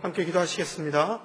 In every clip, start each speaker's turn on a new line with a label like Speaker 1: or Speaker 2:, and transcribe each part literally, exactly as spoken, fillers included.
Speaker 1: 함께 기도하시겠습니다.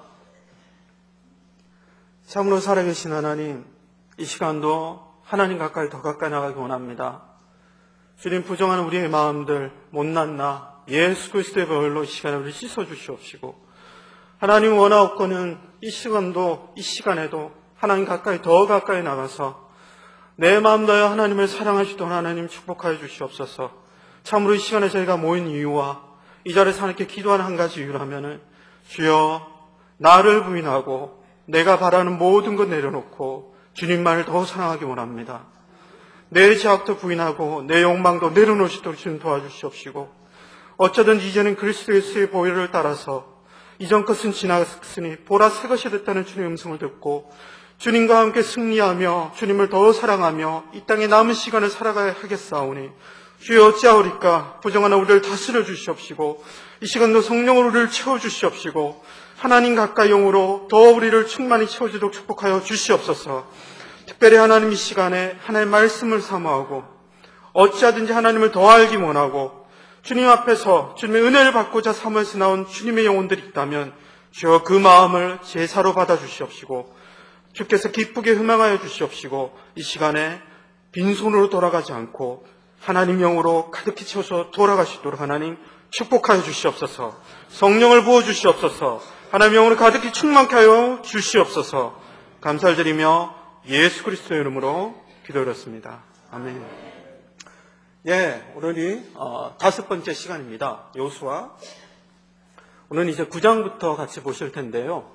Speaker 1: 참으로 살아계신 하나님, 이 시간도 하나님 가까이 더 가까이 나가기 원합니다. 주님, 부정한 우리의 마음들, 못난 나, 예수 그리스도의 보혈로 이 시간에 우리 씻어주시옵시고, 하나님 원하옵고는 이 시간도, 이 시간에도 하나님 가까이 더 가까이 나가서 내 마음 다하여 하나님을 사랑하시던 하나님 축복하여 주시옵소서. 참으로 이 시간에 저희가 모인 이유와 이 자리에서 하나님께 기도하는 한 가지 이유라면은, 주여, 나를 부인하고 내가 바라는 모든 것 내려놓고 주님만을 더 사랑하기 원합니다. 내 제약도 부인하고 내 욕망도 내려놓으시도록 주님 도와주시옵시고, 어쩌든 이제는 그리스도 예수의 보혈을 따라서 이전 것은 지나갔으니 보라 새 것이 됐다는 주님의 음성을 듣고 주님과 함께 승리하며 주님을 더 사랑하며 이 땅에 남은 시간을 살아가야 하겠사오니, 주여 어찌하오리까. 부정하나 우리를 다스려 주시옵시고, 이 시간도 성령으로 우리를 채워주시옵시고, 하나님 가까이 영으로 더 우리를 충만히 채워주도록 축복하여 주시옵소서. 특별히 하나님 이 시간에 하나님의 말씀을 사모하고 어찌하든지 하나님을 더 알기 원하고 주님 앞에서 주님의 은혜를 받고자 사모해서 나온 주님의 영혼들이 있다면, 주여 그 마음을 제사로 받아 주시옵시고, 주께서 기쁘게 흠양하여 주시옵시고, 이 시간에 빈손으로 돌아가지 않고 하나님 영으로 가득히 채워서 돌아가시도록 하나님 축복하여 주시옵소서. 성령을 부어 주시옵소서. 하나님 영으로 가득히 충만케 하여 주시옵소서. 감사를 드리며 예수 그리스도의 이름으로 기도드렸습니다. 아멘. 예, 오늘이 어, 다섯 번째 시간입니다. 여호수아. 오늘은 이제 구 장부터 같이 보실 텐데요.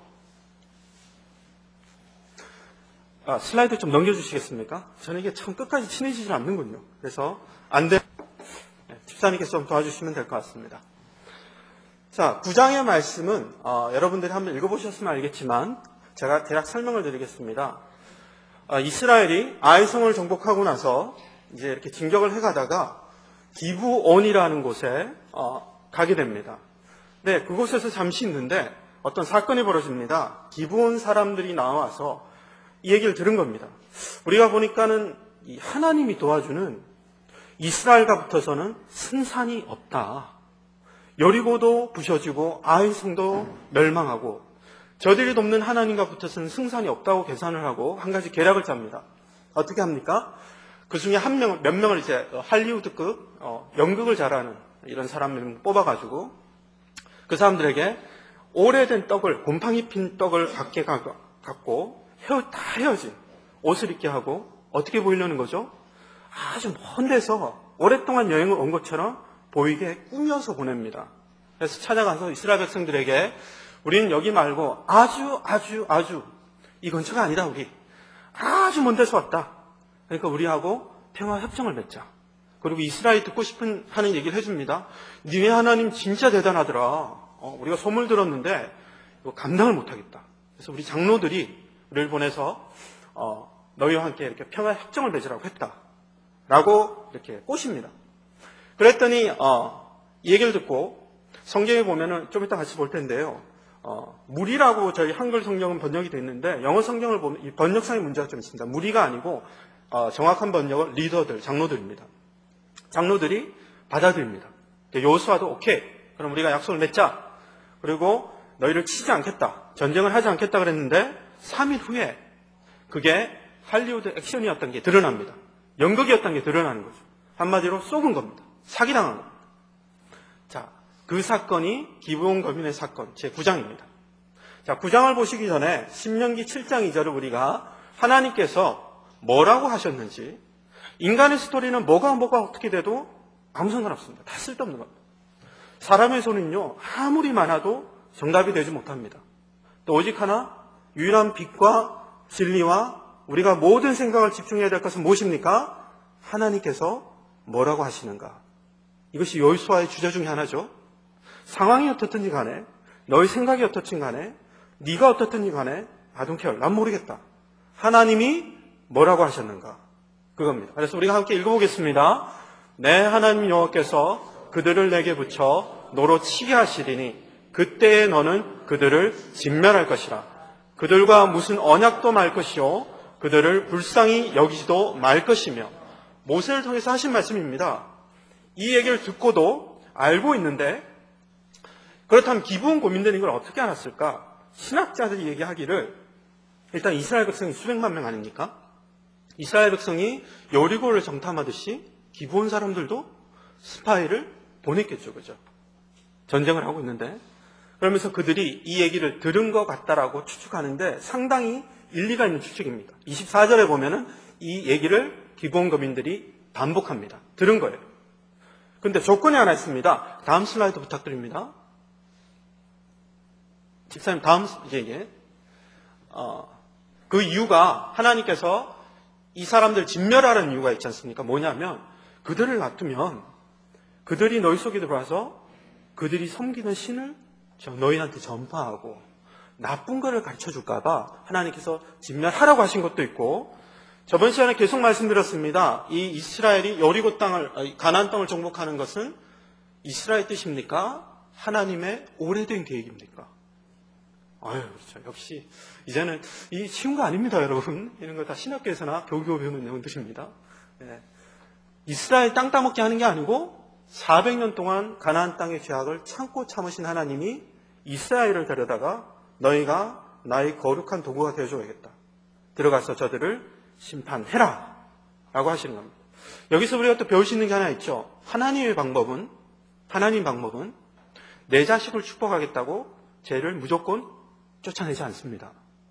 Speaker 1: 아, 슬라이드 좀 넘겨주시겠습니까? 저는 이게 참 끝까지 친해지질 않는군요. 그래서 안 돼. 네, 집사님께서 좀 도와주시면 될 것 같습니다. 자, 구 장의 말씀은 어, 여러분들이 한번 읽어보셨으면 알겠지만 제가 대략 설명을 드리겠습니다. 어, 이스라엘이 아이성을 정복하고 나서 이제 이렇게 진격을 해가다가 기브온이라는 곳에 어, 가게 됩니다. 네, 그곳에서 잠시 있는데 어떤 사건이 벌어집니다. 기브온 사람들이 나와서 이 얘기를 들은 겁니다. 우리가 보니까는 이 하나님이 도와주는 이스라엘과 붙어서는 승산이 없다. 여리고도 부셔지고 아이성도 멸망하고 저들이 돕는 하나님과 붙어서는 승산이 없다고 계산을 하고 한 가지 계략을 짭니다. 어떻게 합니까? 그 중에 한 명, 몇 명을 이제 할리우드급 어, 연극을 잘하는 이런 사람을 뽑아가지고 그 사람들에게 오래된 떡을, 곰팡이 핀 떡을 갖게 갖고 헤어, 다 헤어진 옷을 입게 하고 어떻게 보이려는 거죠? 아주 먼 데서 오랫동안 여행을 온 것처럼 보이게 꾸며서 보냅니다. 그래서 찾아가서 이스라엘 백성들에게 우리는 여기 말고 아주 아주 아주 이 근처가 아니다. 우리 아주 먼 데서 왔다. 그러니까 우리하고 평화협정을 맺자. 그리고 이스라엘이 듣고 싶은 하는 얘기를 해줍니다. 니네 하나님 진짜 대단하더라. 어, 우리가 소문을 들었는데 이거 감당을 못하겠다. 그래서 우리 장로들이 우리를 보내서 어, 너희와 함께 이렇게 평화협정을 맺으라고 했다. 라고 이렇게 꼬십니다. 그랬더니 어, 이 얘기를 듣고 성경에 보면은 좀 이따 같이 볼 텐데요. 어, 무리라고 저희 한글 성경은 번역이 되어 있는데 영어 성경을 보면 이 번역상의 문제가 좀 있습니다. 무리가 아니고 어, 정확한 번역은 리더들, 장로들입니다. 장로들이 받아들입니다. 여호수아도 오케이, 그럼 우리가 약속을 맺자. 그리고 너희를 치지 않겠다, 전쟁을 하지 않겠다 그랬는데 삼 일 후에 그게 할리우드 액션이었던 게 드러납니다. 연극이었던 게 드러나는 거죠. 한마디로 속은 겁니다. 사기당한 겁니다. 자, 그 사건이 기브온 거민의 사건 제구 장입니다. 자, 구 장을 보시기 전에 신명기 칠 장 이 절을 우리가 하나님께서 뭐라고 하셨는지, 인간의 스토리는 뭐가 뭐가 어떻게 돼도 아무 상관없습니다. 다 쓸데없는 겁니다. 사람의 손은요 아무리 많아도 정답이 되지 못합니다. 또 오직 하나 유일한 빛과 진리와 우리가 모든 생각을 집중해야 될 것은 무엇입니까? 하나님께서 뭐라고 하시는가. 이것이 여호수아의 주제 중에 하나죠. 상황이 어떻든지 간에, 너의 생각이 어떻든지 간에, 네가 어떻든지 간에 I don't care, 난 모르겠다. 하나님이 뭐라고 하셨는가, 그겁니다. 그래서 우리가 함께 읽어보겠습니다. 내 하나님 여호와께서 그들을 내게 붙여 너로 치게 하시리니 그때에 너는 그들을 진멸할 것이라. 그들과 무슨 언약도 말 것이요 그들을 불쌍히 여기지도 말 것이며. 모세를 통해서 하신 말씀입니다. 이 얘기를 듣고도 알고 있는데 그렇다면 기브온 고민들은 이걸 어떻게 알았을까? 신학자들이 얘기하기를 일단 이스라엘 백성이 수백만 명 아닙니까? 이스라엘 백성이 여리고를 정탐하듯이 기브온 사람들도 스파이를 보냈겠죠. 그죠? 전쟁을 하고 있는데 그러면서 그들이 이 얘기를 들은 것 같다라고 추측하는데 상당히 일리가 있는 추측입니다. 이십사 절에 보면은 이 얘기를 기브온 거민들이 반복합니다. 들은 거예요. 근데 조건이 하나 있습니다. 다음 슬라이드 부탁드립니다. 집사님 다음 이게 어, 그 이유가 하나님께서 이 사람들 진멸하라는 이유가 있지 않습니까? 뭐냐면 그들을 놔두면 그들이 너희 속에 들어와서 그들이 섬기는 신을 너희한테 전파하고 나쁜 거를 가르쳐 줄까 봐 하나님께서 진멸하라고 하신 것도 있고 저번 시간에 계속 말씀드렸습니다. 이 이스라엘이 여리고 땅을 가나안 땅을 정복하는 것은 이스라엘 뜻입니까? 하나님의 오래된 계획입니까? 아유, 그렇죠. 역시 이제는 이 쉬운 거 아닙니다, 여러분. 이런 거 다 신학교에서나 교교 배우는 내용들입니다. 네. 이스라엘 땅 따먹게 하는 게 아니고 사백 년 동안 가나안 땅의 죄악을 참고 참으신 하나님이 이스라엘을 데려다가 너희가 나의 거룩한 도구가 되어줘야겠다. 들어가서 저들을 심판해라 라고 하시는 겁니다. 여기서 우리가 또 배울 수 있는 게 하나 있죠. 하나님의 방법은 하나님 방법은 내 자식을 축복하겠다고 죄를 무조건 쫓아내지 않습니다.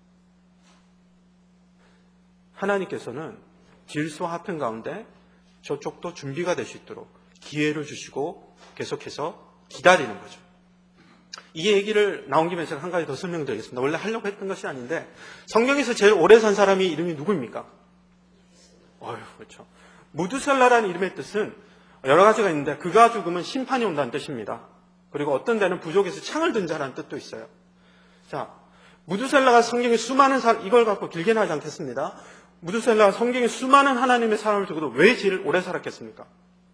Speaker 1: 하나님께서는 질서와 화평 가운데 저쪽도 준비가 될 수 있도록 기회를 주시고 계속해서 기다리는 거죠. 이 얘기를 나온 김에 제가 한 가지 더 설명드리겠습니다. 원래 하려고 했던 것이 아닌데 성경에서 제일 오래 산 사람이 이름이 누구입니까? 어휴, 그렇죠. 무두셀라라는 이름의 뜻은 여러 가지가 있는데 그가 죽으면 심판이 온다는 뜻입니다. 그리고 어떤 데는 부족에서 창을 든 자라는 뜻도 있어요. 자, 무두셀라가 성경에 수많은 사람, 이걸 갖고 길게는 하지 않겠습니다. 무두셀라가 성경에 수많은 하나님의 사람을 두고도 왜 제일 오래 살았겠습니까?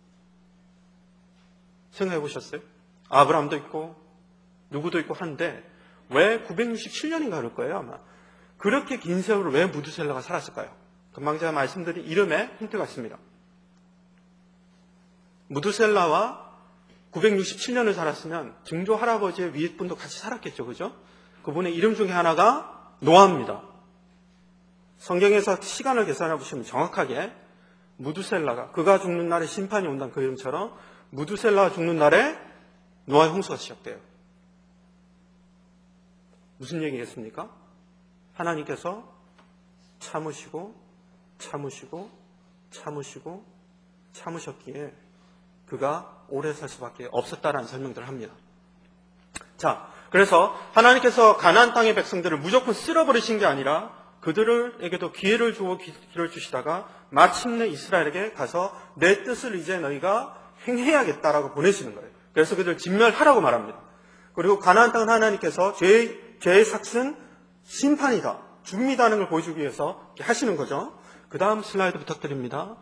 Speaker 1: 생각해 보셨어요? 아브라함도 있고 누구도 있고 한데 왜 구백육십칠 년인가 그럴 거예요 아마. 그렇게 긴 세월을 왜 무두셀라가 살았을까요? 금방 제가 말씀드린 이름에 힌트가 있습니다. 무두셀라와 구백육십칠 년을 살았으면 증조 할아버지의 위에 분도 같이 살았겠죠. 그죠? 그분의 이름 중에 하나가 노아입니다. 성경에서 시간을 계산해 보시면 정확하게 무두셀라가 그가 죽는 날에 심판이 온다는 그 이름처럼 무두셀라가 죽는 날에 노아의 홍수가 시작돼요. 무슨 얘기겠습니까? 하나님께서 참으시고 참으시고 참으시고 참으셨기에 그가 오래 살 수밖에 없었다라는 설명들을 합니다. 자, 그래서 하나님께서 가나안 땅의 백성들을 무조건 쓸어버리신 게 아니라 그들에게도 기회를 주고 기회를 주시다가 마침내 이스라엘에게 가서 내 뜻을 이제 너희가 행해야겠다라고 보내시는 거예요. 그래서 그들을 진멸하라고 말합니다. 그리고 가나안 땅은 하나님께서 죄의, 죄의 삭은 심판이다, 죽음이다는 걸 보여주기 위해서 하시는 거죠. 그 다음 슬라이드 부탁드립니다.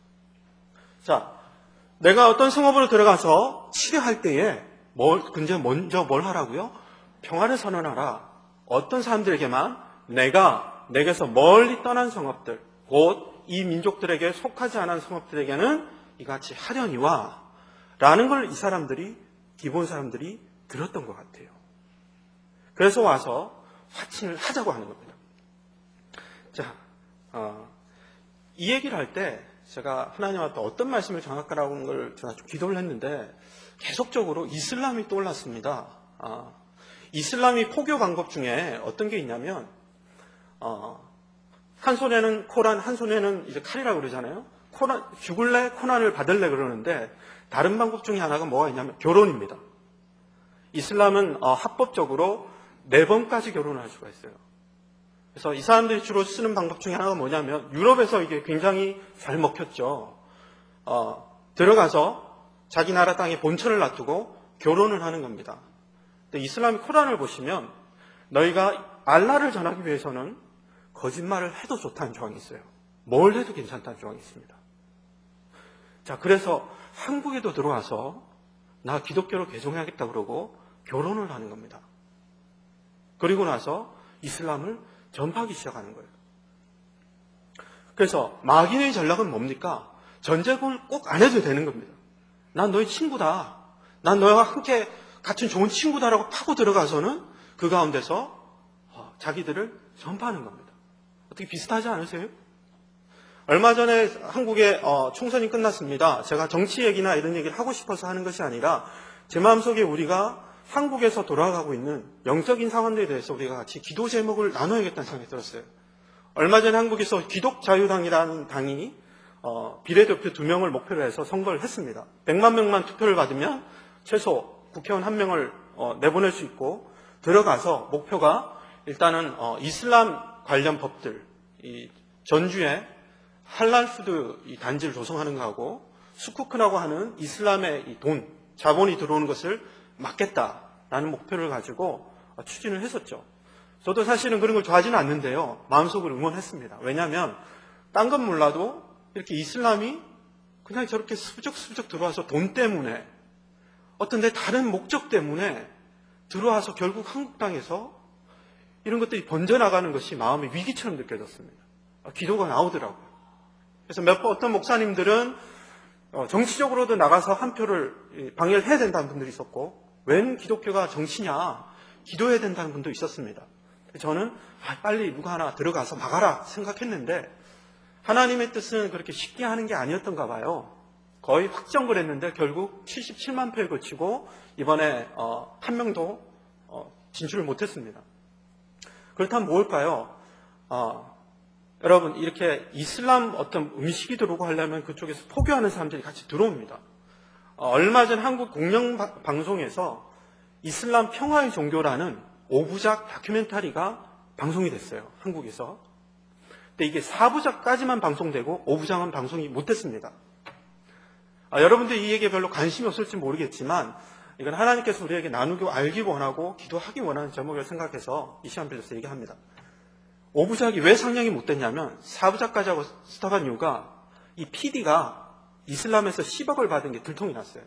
Speaker 1: 자, 내가 어떤 성읍으로 들어가서 치료할 때에 뭘, 근데 먼저 뭘 하라고요? 평화를 선언하라. 어떤 사람들에게만 내가 내게서 멀리 떠난 성읍들, 곧 이 민족들에게 속하지 않은 성읍들에게는 이같이 하려니와 라는 걸 이 사람들이, 기본 사람들이 들었던 것 같아요. 그래서 와서 화친을 하자고 하는 겁니다. 자, 어, 이 얘기를 할 때 제가 하나님한테 어떤 말씀을 전할까라고 하는 걸 제가 좀 기도를 했는데 계속적으로 이슬람이 떠올랐습니다. 아, 이슬람이 포교 방법 중에 어떤 게 있냐면 어, 한 손에는 코란, 한 손에는 이제 칼이라고 그러잖아요. 코란, 죽을래, 코난을 받을래 그러는데 다른 방법 중에 하나가 뭐가 있냐면 결혼입니다. 이슬람은 어, 합법적으로 네 번까지 결혼을 할 수가 있어요. 그래서 이 사람들이 주로 쓰는 방법 중에 하나가 뭐냐면 유럽에서 이게 굉장히 잘 먹혔죠. 어, 들어가서 자기 나라 땅에 본처를 놔두고 결혼을 하는 겁니다. 근데 이슬람의 코란을 보시면 너희가 알라를 전하기 위해서는 거짓말을 해도 좋다는 조항이 있어요. 뭘 해도 괜찮다는 조항이 있습니다. 자, 그래서 한국에도 들어와서 나 기독교를 개종해야겠다 그러고 결혼을 하는 겁니다. 그리고 나서 이슬람을 전파하기 시작하는 거예요. 그래서 마귀의 전략은 뭡니까? 전쟁을 꼭 안 해도 되는 겁니다. 난 너희 친구다. 난 너와 함께 같은 좋은 친구다라고 파고 들어가서는 그 가운데서 자기들을 전파하는 겁니다. 어떻게 비슷하지 않으세요? 얼마 전에 한국에 총선이 끝났습니다. 제가 정치 얘기나 이런 얘기를 하고 싶어서 하는 것이 아니라 제 마음속에 우리가 한국에서 돌아가고 있는 영적인 상황들에 대해서 우리가 같이 기도 제목을 나눠야겠다는 생각이 들었어요. 얼마 전에 한국에서 기독자유당이라는 당이 어, 비례대표 두 명을 목표로 해서 선거를 했습니다. 백만 명만 투표를 받으면 최소 국회의원 한 명을 어, 내보낼 수 있고 들어가서 목표가 일단은 어, 이슬람 관련 법들, 이 전주에 할랄푸드 이 단지를 조성하는 거하고 수쿠크라고 하는 이슬람의 이 돈, 자본이 들어오는 것을 막겠다라는 목표를 가지고 어, 추진을 했었죠. 저도 사실은 그런 걸 좋아하지는 않는데요. 마음속으로 응원했습니다. 왜냐하면 딴 건 몰라도 이렇게 이슬람이 그냥 저렇게 수적수적 들어와서 돈 때문에 어떤 내 다른 목적 때문에 들어와서 결국 한국 땅에서 이런 것들이 번져나가는 것이 마음의 위기처럼 느껴졌습니다. 기도가 나오더라고요. 그래서 몇 번 어떤 목사님들은 정치적으로도 나가서 한 표를 방해를 해야 된다는 분들이 있었고 웬 기독교가 정치냐 기도해야 된다는 분도 있었습니다. 저는 빨리 누가 하나 들어가서 막아라 생각했는데 하나님의 뜻은 그렇게 쉽게 하는 게 아니었던가 봐요. 거의 확정을 했는데 결국 칠십칠만 표에 거치고 이번에 어, 한 명도 어, 진출을 못했습니다. 그렇다면 뭘까요? 어, 여러분 이렇게 이슬람 어떤 음식이 들어오고 하려면 그쪽에서 포교하는 사람들이 같이 들어옵니다. 어, 얼마 전 한국 공영방송에서 이슬람 평화의 종교라는 오부작 다큐멘터리가 방송이 됐어요. 한국에서. 근데 이게 사부작까지만 방송되고 오부작은 방송이 못됐습니다. 아, 여러분들 이 얘기에 별로 관심이 없을지 모르겠지만 이건 하나님께서 우리에게 나누기 알기 원하고 기도하기 원하는 제목을 생각해서 이 시간 빌려서 얘기합니다. 오부작이 왜 상영이 못됐냐면 사부작까지 하고 스탑한 이유가 이 피디가 이슬람에서 십억을 받은 게 들통이 났어요.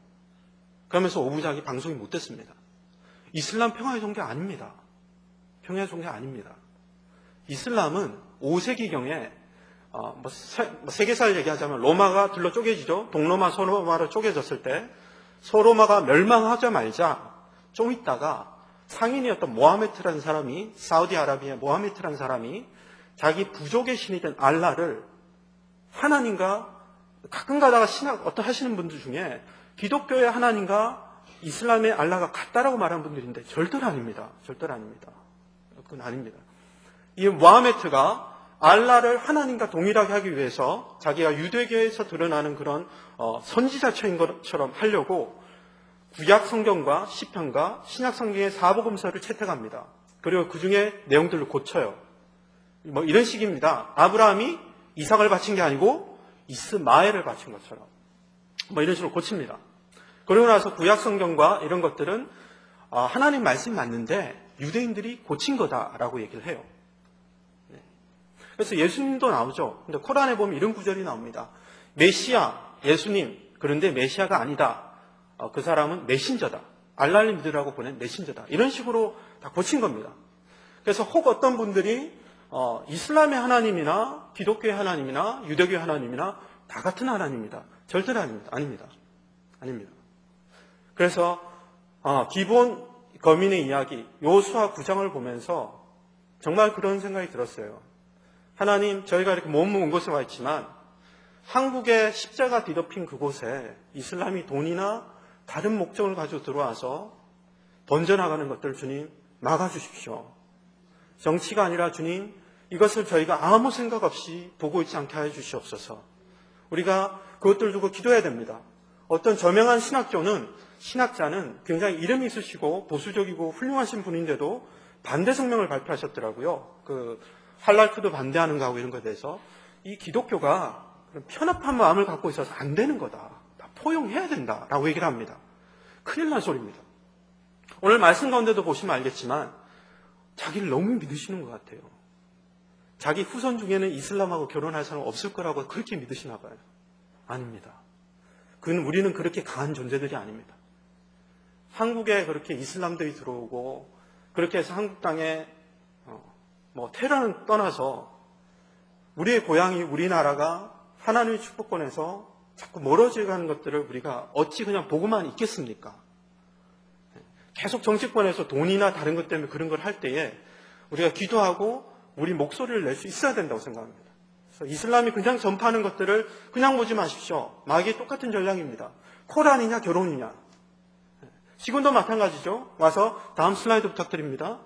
Speaker 1: 그러면서 오부작이 방송이 못됐습니다. 이슬람 평화의 종교 아닙니다. 평화의 종교 아닙니다. 이슬람은 오 세기경에 어, 뭐 세계사를 얘기하자면 로마가 둘러 쪼개지죠. 동로마, 서로마로 쪼개졌을 때 서로마가 멸망하자마자 좀 있다가 상인이었던 모하메트라는 사람이 사우디아라비아의 모하메트라는 사람이 자기 부족의 신이던 알라를 하나님과 가끔 가다가 신학 어떤 하시는 분들 중에 기독교의 하나님과 이슬람의 알라가 같다라고 말하는 분들인데 절대로 아닙니다. 절대로 아닙니다. 그건 아닙니다. 이 모하메트가 알라를 하나님과 동일하게 하기 위해서 자기가 유대교에서 드러나는 그런 어, 선지자처인 것처럼 하려고 구약 성경과 시편과 신약 성경의 사복음서를 채택합니다. 그리고 그 중에 내용들을 고쳐요. 뭐 이런 식입니다. 아브라함이 이삭을 바친 게 아니고 이스마엘을 바친 것처럼 뭐 이런 식으로 고칩니다. 그러고 나서 구약 성경과 이런 것들은 어, 하나님 말씀이 맞는데 유대인들이 고친 거다라고 얘기를 해요. 그래서 예수님도 나오죠. 근데 코란에 보면 이런 구절이 나옵니다. 메시아, 예수님, 그런데 메시아가 아니다. 어, 그 사람은 메신저다. 알라를 믿으라고 보낸 메신저다. 이런 식으로 다 고친 겁니다. 그래서 혹 어떤 분들이 어, 이슬람의 하나님이나 기독교의 하나님이나 유대교의 하나님이나 다 같은 하나님이다. 절대로 아닙니다. 아닙니다. 아닙니다. 그래서 어, 기본 거민의 이야기, 요수아 구 장을 보면서 정말 그런 생각이 들었어요. 하나님, 저희가 이렇게 먼 곳에 와 있지만 한국의 십자가 뒤덮인 그곳에 이슬람이 돈이나 다른 목적을 가지고 들어와서 번져나가는 것들을 주님 막아주십시오. 정치가 아니라 주님, 이것을 저희가 아무 생각 없이 보고 있지 않게 해 주시옵소서. 우리가 그것들을 두고 기도해야 됩니다. 어떤 저명한 신학교는, 신학자는 굉장히 이름이 있으시고 보수적이고 훌륭하신 분인데도 반대 성명을 발표하셨더라고요. 그 할랄푸드 반대하는 거하고 이런 것에 대해서 이 기독교가 편협한 마음을 갖고 있어서 안 되는 거다. 다 포용해야 된다라고 얘기를 합니다. 큰일 난 소리입니다. 오늘 말씀 가운데도 보시면 알겠지만 자기를 너무 믿으시는 것 같아요. 자기 후손 중에는 이슬람하고 결혼할 사람 없을 거라고 그렇게 믿으시나 봐요. 아닙니다. 그건 우리는 그렇게 강한 존재들이 아닙니다. 한국에 그렇게 이슬람들이 들어오고 그렇게 해서 한국 땅에 뭐 테러는 떠나서 우리의 고향이 우리나라가 하나님의 축복권에서 자꾸 멀어져 가는 것들을 우리가 어찌 그냥 보고만 있겠습니까? 계속 정치권에서 돈이나 다른 것 때문에 그런 걸 할 때에 우리가 기도하고 우리 목소리를 낼 수 있어야 된다고 생각합니다. 그래서 이슬람이 그냥 전파하는 것들을 그냥 보지 마십시오. 마귀의 똑같은 전략입니다. 코란이냐 결혼이냐. 지금도 마찬가지죠. 와서 다음 슬라이드 부탁드립니다.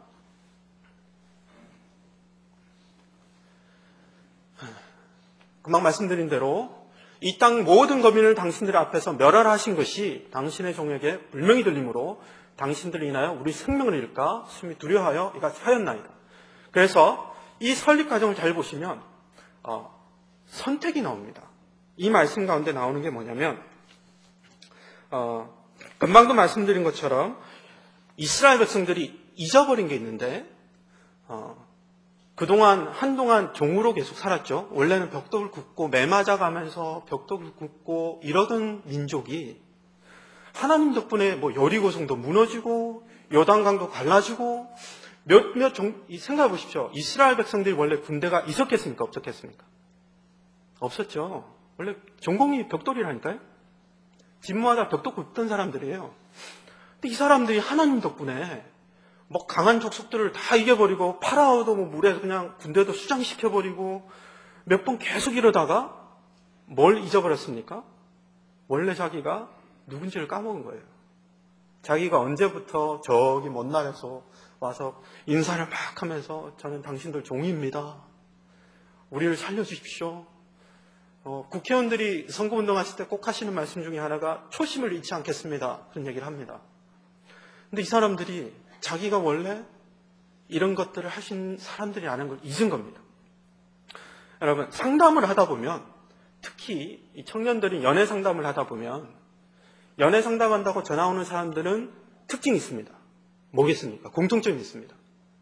Speaker 1: 금방 말씀드린 대로 이 땅 모든 거민을 당신들 앞에서 멸하하신 것이 당신의 종에게 불명이 들리므로 당신들을 인하여 우리 생명을 잃을까 숨이 두려워하여 이가 하였나이다. 그래서 이 설립 과정을 잘 보시면 어, 선택이 나옵니다. 이 말씀 가운데 나오는 게 뭐냐면 어, 금방도 말씀드린 것처럼 이스라엘 백성들이 잊어버린 게 있는데 어, 그동안 한동안 종으로 계속 살았죠. 원래는 벽돌을 굽고 매 맞아가면서 벽돌을 굽고 이러던 민족이 하나님 덕분에 뭐 여리고성도 무너지고 요단강도 갈라지고 몇몇 생각해 보십시오. 이스라엘 백성들이 원래 군대가 있었겠습니까? 없었겠습니까? 없었죠. 원래 전공이 벽돌이라니까요. 집무하다 벽돌 굽던 사람들이에요. 근데 이 사람들이 하나님 덕분에 뭐 강한 족속들을 다 이겨버리고 파라오도 뭐 물에 그냥 군대도 수장시켜버리고 몇 번 계속 이러다가 뭘 잊어버렸습니까? 원래 자기가 누군지를 까먹은 거예요. 자기가 언제부터 저기 먼 나라에서 와서 인사를 막 하면서 저는 당신들 종입니다. 우리를 살려주십시오. 어, 국회의원들이 선거운동하실 때 꼭 하시는 말씀 중에 하나가 초심을 잃지 않겠습니다. 그런 얘기를 합니다. 근데 이 사람들이 자기가 원래 이런 것들을 하신 사람들이 아는 걸 잊은 겁니다. 여러분, 상담을 하다 보면 특히 이 청년들이 연애 상담을 하다 보면 연애 상담한다고 전화 오는 사람들은 특징이 있습니다. 뭐겠습니까? 공통점이 있습니다.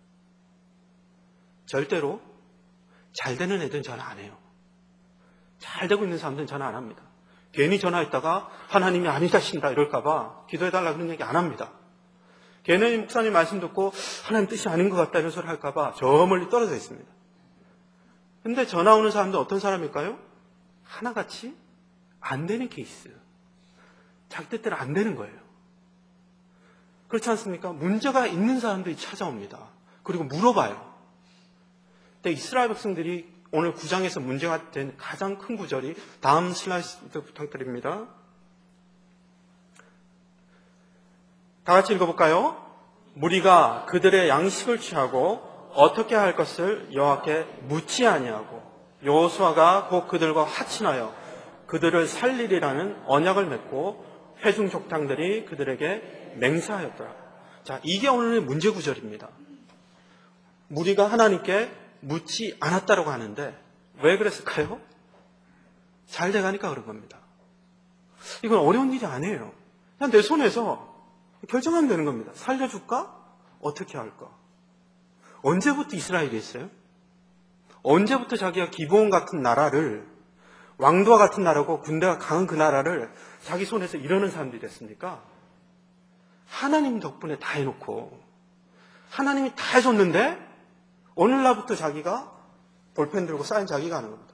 Speaker 1: 절대로 잘 되는 애들은 전화 안 해요. 잘 되고 있는 사람들은 전화 안 합니다. 괜히 전화했다가 하나님이 아니다신다 이럴까봐 기도해달라 그런 얘기 안 합니다. 괜히 목사님 말씀 듣고 하나님 뜻이 아닌 것 같다 이런 소리 할까봐 저 멀리 떨어져 있습니다. 근데 전화 오는 사람들 어떤 사람일까요? 하나같이 안 되는 케이스. 자기 뜻대로 안 되는 거예요. 그렇지 않습니까? 문제가 있는 사람들이 찾아옵니다. 그리고 물어봐요. 근데 이스라엘 백성들이 오늘 구 장에서 문제가 된 가장 큰 구절이 다음 슬라이드 부탁드립니다. 다 같이 읽어볼까요? 무리가 그들의 양식을 취하고 어떻게 할 것을 여호와께 묻지 아니하고 여호수아가 곧 그들과 합친하여 그들을 살리리라는 언약을 맺고 회중 족장들이 그들에게 맹세하였더라. 자, 이게 오늘의 문제 구절입니다. 무리가 하나님께 묻지 않았다라고 하는데 왜 그랬을까요? 잘 돼가니까 그런 겁니다. 이건 어려운 일이 아니에요. 그냥 내 손에서 결정하면 되는 겁니다. 살려줄까? 어떻게 할까? 언제부터 이스라엘이 했어요? 언제부터 자기가 기브온 같은 나라를 왕도와 같은 나라고 군대가 강한 그 나라를 자기 손에서 이러는 사람들이 됐습니까? 하나님 덕분에 다 해놓고 하나님이 다 해줬는데 오늘날부터 자기가 볼펜 들고 사인 자기가 하는 겁니다.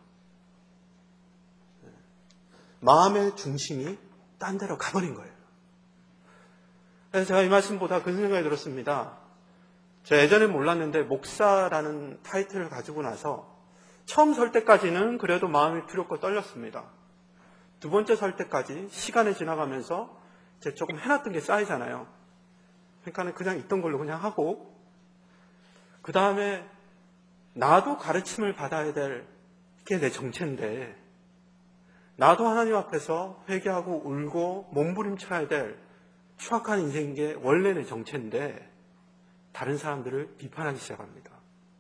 Speaker 1: 마음의 중심이 딴 데로 가버린 거예요. 그래서 제가 이 말씀 보다 그 생각이 들었습니다. 제가 예전에 몰랐는데 목사라는 타이틀을 가지고 나서 처음 설 때까지는 그래도 마음이 두렵고 떨렸습니다. 두 번째 설 때까지 시간이 지나가면서 제가 조금 해놨던 게 쌓이잖아요. 그러니까 그냥 있던 걸로 그냥 하고 그 다음에 나도 가르침을 받아야 될 게 내 정체인데 나도 하나님 앞에서 회개하고 울고 몸부림쳐야 될 추악한 인생인 게 원래 내 정체인데 다른 사람들을 비판하기 시작합니다.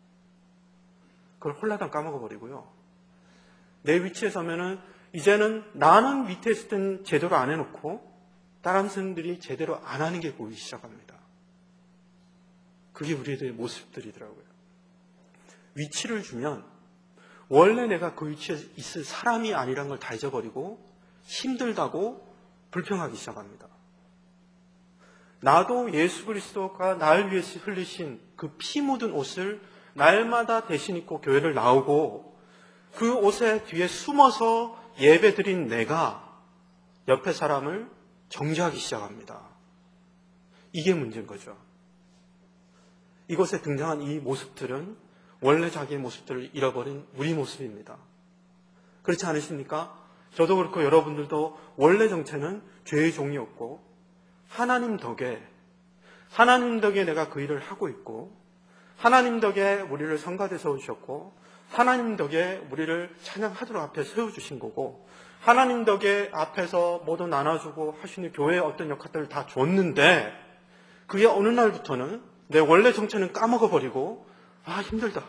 Speaker 1: 그걸 홀라당 까먹어버리고요. 내 위치에 서면은 이제는 나는 밑에 있을 땐 제대로 안 해놓고 다른 사람들이 제대로 안 하는 게 보이기 시작합니다. 그게 우리들의 모습들이더라고요. 위치를 주면 원래 내가 그 위치에 있을 사람이 아니란 걸 다 잊어버리고 힘들다고 불평하기 시작합니다. 나도 예수 그리스도가 날 위해서 흘리신 그 피 묻은 옷을 날마다 대신 입고 교회를 나오고 그 옷에 뒤에 숨어서 예배 드린 내가 옆에 사람을 정죄하기 시작합니다. 이게 문제인 거죠. 이곳에 등장한 이 모습들은 원래 자기의 모습들을 잃어버린 우리 모습입니다. 그렇지 않으십니까? 저도 그렇고 여러분들도 원래 정체는 죄의 종이었고 하나님 덕에 하나님 덕에 내가 그 일을 하고 있고 하나님 덕에 우리를 성가대 세워주셨고 하나님 덕에 우리를 찬양하도록 앞에 세워주신 거고 하나님 덕에 앞에서 뭐도 나눠주고 하시는 교회의 어떤 역할들을 다 줬는데 그게 어느 날부터는 내 원래 정체는 까먹어버리고 아 힘들다.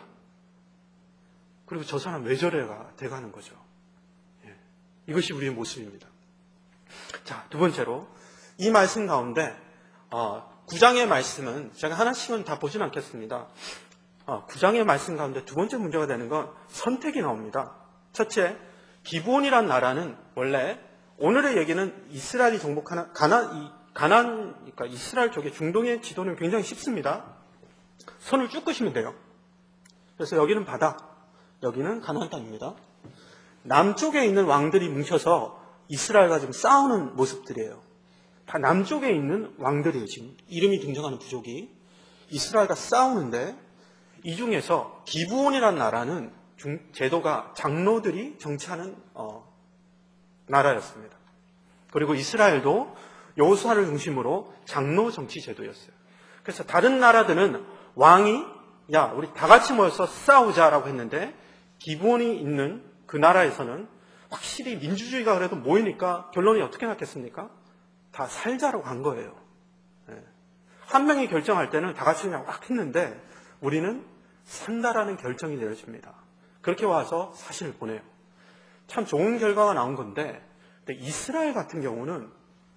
Speaker 1: 그리고 저 사람 왜 저래가 돼가는 거죠. 예. 이것이 우리의 모습입니다. 자, 두 번째로 이 말씀 가운데 어, 구 장의 말씀은 제가 하나씩은 다 보진 않겠습니다. 어, 구 장의 말씀 가운데 두 번째 문제가 되는 건 선택이 나옵니다. 첫째, 기브온이란 나라는 원래 오늘의 얘기는 이스라엘이 정복하는 가난, 이, 가난, 그러니까 이스라엘 쪽에 중동의 지도는 굉장히 쉽습니다. 선을 쭉 끄시면 돼요. 그래서 여기는 바다, 여기는 가나안 땅입니다. 남쪽에 있는 왕들이 뭉쳐서 이스라엘과 지금 싸우는 모습들이에요. 다 남쪽에 있는 왕들이에요. 지금 이름이 등장하는 부족이 이스라엘과 싸우는데 이 중에서 기브온이라는 나라는 중, 제도가 장로들이 정치하는 어, 나라였습니다. 그리고 이스라엘도 여호수아를 중심으로 장로 정치 제도였어요. 그래서 다른 나라들은 왕이 야 우리 다 같이 모여서 싸우자라고 했는데 기브온이 있는 그 나라에서는 확실히 민주주의가 그래도 모이니까 결론이 어떻게 났겠습니까? 다 살자라고 한 거예요. 네. 한 명이 결정할 때는 다 같이 그냥 막 했는데 우리는 산다라는 결정이 내려집니다. 그렇게 와서 사신을 보내요. 참 좋은 결과가 나온 건데 근데 이스라엘 같은 경우는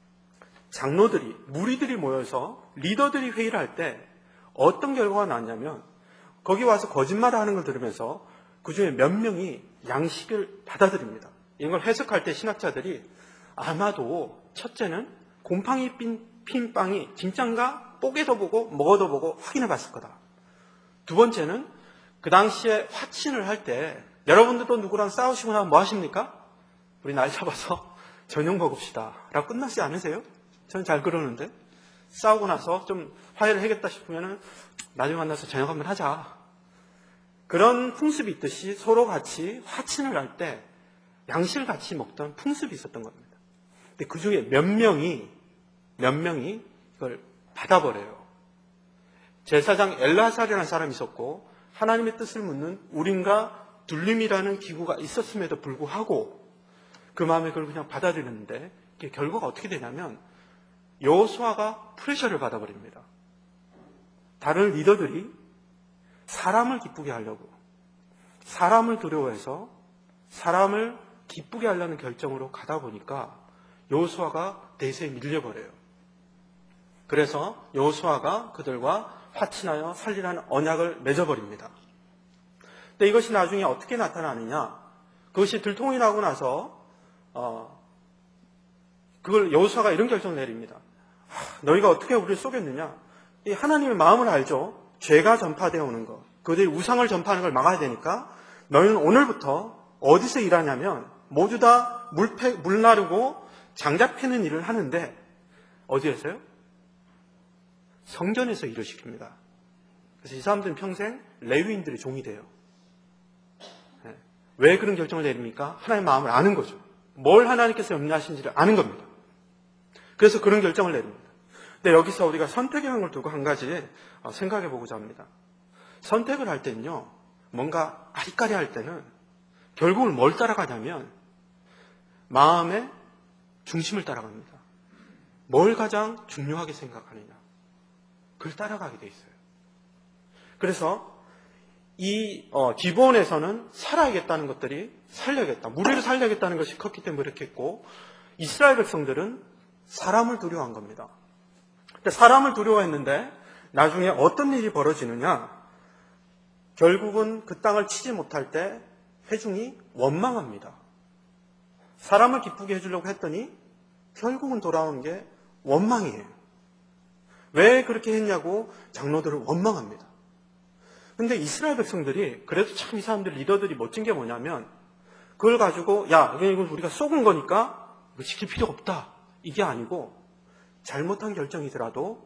Speaker 1: 장로들이 무리들이 모여서 리더들이 회의를 할 때 어떤 결과가 나왔냐면 거기 와서 거짓말을 하는 걸 들으면서 그중에 몇 명이 양식을 받아들입니다. 이걸 해석할 때 신학자들이 아마도 첫째는 곰팡이 핀 빵이 진짠가 뽀개도 보고 먹어도 보고 확인해 봤을 거다. 두 번째는 그 당시에 화친을 할 때 여러분들도 누구랑 싸우시고 나면 뭐 하십니까? 우리 날 잡아서 저녁 먹읍시다 라고 끝나지 않으세요? 저는 잘 그러는데 싸우고 나서 좀 화해를 하겠다 싶으면 나중에 만나서 저녁 한번 하자. 그런 풍습이 있듯이 서로 같이 화친을 할 때 양식을 같이 먹던 풍습이 있었던 겁니다. 근데 그 중에 몇 명이 몇 명이 이걸 받아버려요. 제사장 엘라살이라는 사람이 있었고 하나님의 뜻을 묻는 우림과 둘림이라는 기구가 있었음에도 불구하고 그 마음에 그걸 그냥 받아들였는데 이게 결과가 어떻게 되냐면 여호수아가 프레셔를 받아버립니다. 다른 리더들이 사람을 기쁘게 하려고 사람을 두려워해서 사람을 기쁘게 하려는 결정으로 가다 보니까 여호수아가 대세에 밀려버려요. 그래서 여호수아가 그들과 화친하여 살리라는 언약을 맺어버립니다. 근데 이것이 나중에 어떻게 나타나느냐? 그것이 들통이 나고 나서 어, 그걸 여호수아가 이런 결정을 내립니다. 하, 너희가 어떻게 우리를 속였느냐? 이 하나님의 마음을 알죠. 죄가 전파되어 오는 것, 그들이 우상을 전파하는 걸 막아야 되니까 너희는 오늘부터 어디서 일하냐면 모두 다 물, 패, 물 나르고 장작 패는 일을 하는데 어디에서요? 성전에서 일을 시킵니다. 그래서 이 사람들은 평생 레위인들의 종이 돼요. 네. 왜 그런 결정을 내립니까? 하나님의 마음을 아는 거죠. 뭘 하나님께서 염려하신지를 아는 겁니다. 그래서 그런 결정을 내립니다. 근데 여기서 우리가 선택의 걸 두고 한 가지 생각해 보고자 합니다. 선택을 할 때는요, 뭔가 아리까리 할 때는 결국은 뭘 따라가냐면 마음의 중심을 따라갑니다. 뭘 가장 중요하게 생각하느냐, 그걸 따라가게 돼 있어요. 그래서 이 어, 기본에서는 살아야겠다는 것들이 살려야겠다, 무리를 살려야겠다는 것이 컸기 때문에 그렇게 했고, 이스라엘 백성들은 사람을 두려워한 겁니다. 근데 사람을 두려워했는데 나중에 어떤 일이 벌어지느냐, 결국은 그 땅을 치지 못할 때 회중이 원망합니다. 사람을 기쁘게 해주려고 했더니 결국은 돌아오는 게 원망이에요. 왜 그렇게 했냐고 장로들을 원망합니다. 근데 이스라엘 백성들이 그래도 참 이 사람들 리더들이 멋진 게 뭐냐면 그걸 가지고 야 이건 우리가 속은 거니까 이거 지킬 필요가 없다, 이게 아니고 잘못한 결정이더라도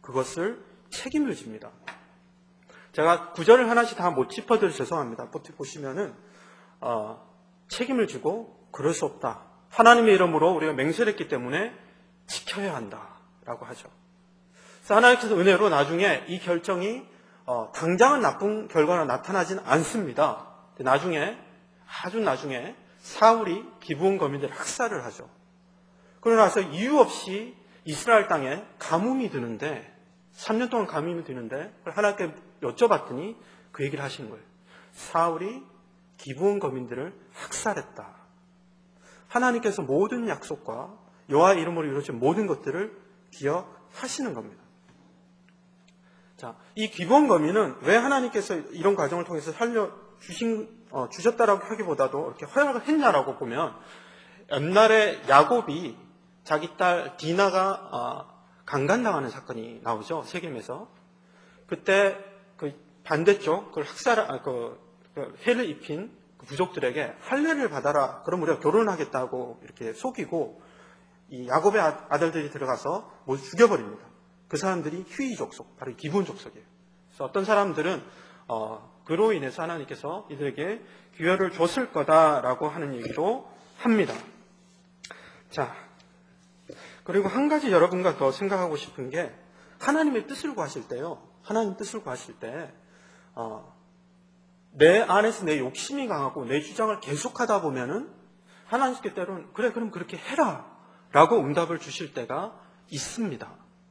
Speaker 1: 그것을 책임을 집니다. 제가 구절을 하나씩 다 못 짚어드려 죄송합니다. 보시면은 어, 책임을 지고 그럴 수 없다. 하나님의 이름으로 우리가 맹세를 했기 때문에 지켜야 한다라고 하죠. 그래서 하나님께서 은혜로 나중에 이 결정이 어, 당장은 나쁜 결과가 나타나진 않습니다. 나중에 아주 나중에 사울이 기브온 거민들을 학살을 하죠. 그러고 나서 이유 없이 이스라엘 땅에 가뭄이 드는데 삼 년 동안 가뭄이 드는데 하나님께 여쭤봤더니 그 얘기를 하신 거예요. 사울이 기브온 거민들을 학살했다. 하나님께서 모든 약속과 여호와의 이름으로 이루어진 모든 것들을 기억하시는 겁니다. 자, 이 기브온 거민은 왜 하나님께서 이런 과정을 통해서 살려 주신 어, 주셨다라고 하기보다도 이렇게 허락을 했냐라고 보면 옛날에 야곱이 자기 딸 디나가 어, 강간당하는 사건이 나오죠. 세겜에서. 그때 그 반대쪽 그걸 학살 아, 그, 그 해를 입힌 그 부족들에게 할례를 받아라. 그럼 우리가 결혼하겠다고 이렇게 속이고 이 야곱의 아들들이 들어가서 모두 죽여버립니다. 그 사람들이 휘이 족속, 바로 기브온 족속이에요. 그래서 어떤 사람들은 어, 그로 인해서 하나님께서 이들에게 기회를 줬을 거다라고 하는 얘기도 합니다. 자, 그리고 한 가지 여러분과 더 생각하고 싶은 게 하나님의 뜻을 구하실 때요. 하나님 뜻을 구하실 때 어, 내 안에서 내 욕심이 강하고 내 주장을 계속하다 보면은 하나님께 때로는 그래 그럼 그렇게 해라 라고 응답을 주실 때가 있습니다.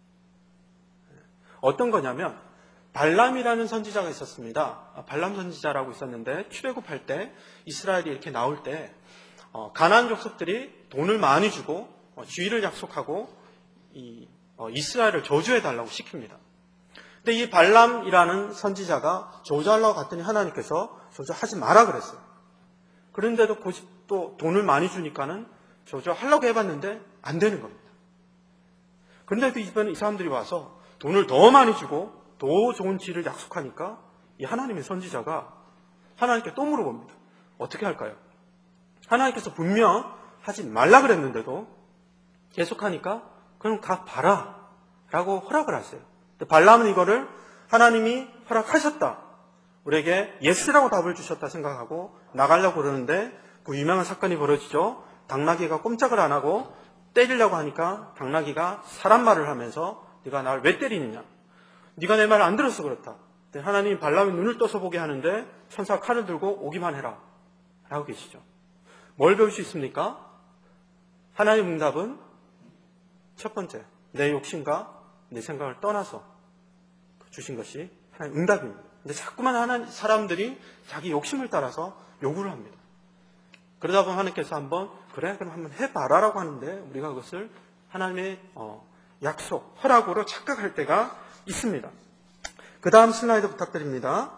Speaker 1: 어떤 거냐면 발람이라는 선지자가 있었습니다. 발람 선지자라고 있었는데 출애굽할 때 이스라엘이 이렇게 나올 때 어, 가나안 족속들이 돈을 많이 주고 어, 주의를 약속하고 이, 어, 이스라엘을 저주해달라고 시킵니다. 근데 이 발람이라는 선지자가 저주하려고 갔더니 하나님께서 저주하지 마라 그랬어요. 그런데도 또 돈을 많이 주니까는 저주하려고 해봤는데 안 되는 겁니다. 그런데도 이번에 이 사람들이 와서 돈을 더 많이 주고 더 좋은 지를 약속하니까 이 하나님의 선지자가 하나님께 또 물어봅니다. 어떻게 할까요? 하나님께서 분명 하지 말라 그랬는데도 계속하니까 그럼 가 봐라 라고 허락을 하세요. 발람은 이거를 하나님이 허락하셨다. 우리에게 예스라고 답을 주셨다 생각하고 나가려고 그러는데 그 유명한 사건이 벌어지죠. 당나귀가 꼼짝을 안 하고 때리려고 하니까 당나귀가 사람 말을 하면서 네가 날 왜 때리느냐. 네가 내 말 안 들어서 그렇다. 하나님이 발람이 눈을 떠서 보게 하는데 천사가 칼을 들고 오기만 해라 라고 계시죠. 뭘 배울 수 있습니까? 하나님의 응답은 첫 번째, 내 욕심과 내 생각을 떠나서 주신 것이 하나님의 응답입니다. 근데 자꾸만 하나님, 사람들이 자기 욕심을 따라서 요구를 합니다. 그러다 보면 하나님께서 한번 그래 그럼 한번 해봐라라고 하는데 우리가 그것을 하나님의 어, 약속, 허락으로 착각할 때가 있습니다. 그 다음 슬라이드 부탁드립니다.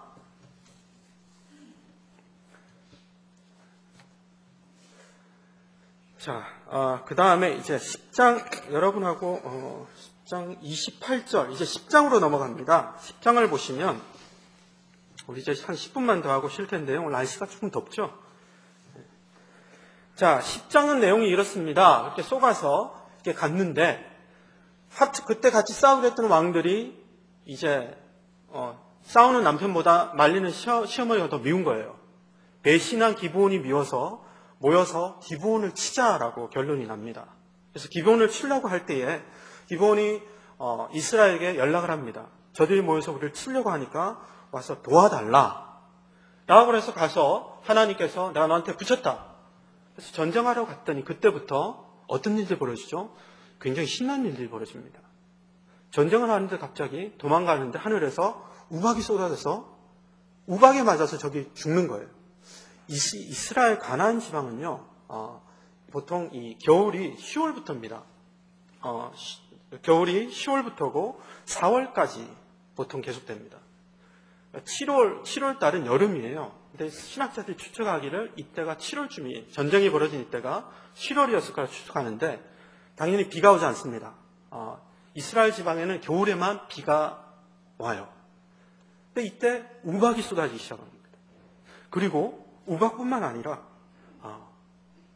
Speaker 1: 자, 어, 그 다음에 이제 십 장, 여러분하고, 어, 십 장 이십팔 절, 이제 십 장으로 넘어갑니다. 십 장을 보시면, 우리 이제 한 십 분만 더 하고 쉴 텐데요. 오늘 날씨가 조금 덥죠? 자, 십 장은 내용이 이렇습니다. 이렇게 쏘가서, 이렇게 갔는데, 하트, 그때 같이 싸우려 했던 왕들이, 이제, 어, 싸우는 남편보다 말리는 시어, 시어머니가 더 미운 거예요. 배신한 기브온이 미워서, 모여서 기브온을 치자라고 결론이 납니다. 그래서 기브온을 치려고 할 때에 기브온이 어, 이스라엘에게 연락을 합니다. 저들이 모여서 우리를 치려고 하니까 와서 도와달라. 라고 해서 가서 하나님께서 내가 너한테 붙였다. 그래서 전쟁하러 갔더니 그때부터 어떤 일들이 벌어지죠? 굉장히 신난 일들이 벌어집니다. 전쟁을 하는데 갑자기 도망가는데 하늘에서 우박이 쏟아져서 우박에 맞아서 저기 죽는 거예요. 이스라엘 가나안 지방은요, 어, 보통 이 겨울이 시월부터입니다. 어, 시, 겨울이 시월부터고 사월까지 보통 계속됩니다. 칠월, 칠월 달은 여름이에요. 근데 신학자들이 추측하기를 이때가 칠월쯤이, 전쟁이 벌어진 이때가 칠월이었을 거라 추측하는데, 당연히 비가 오지 않습니다. 어, 이스라엘 지방에는 겨울에만 비가 와요. 근데 이때 우박이 쏟아지기 시작합니다. 그리고 우박뿐만 아니라 어,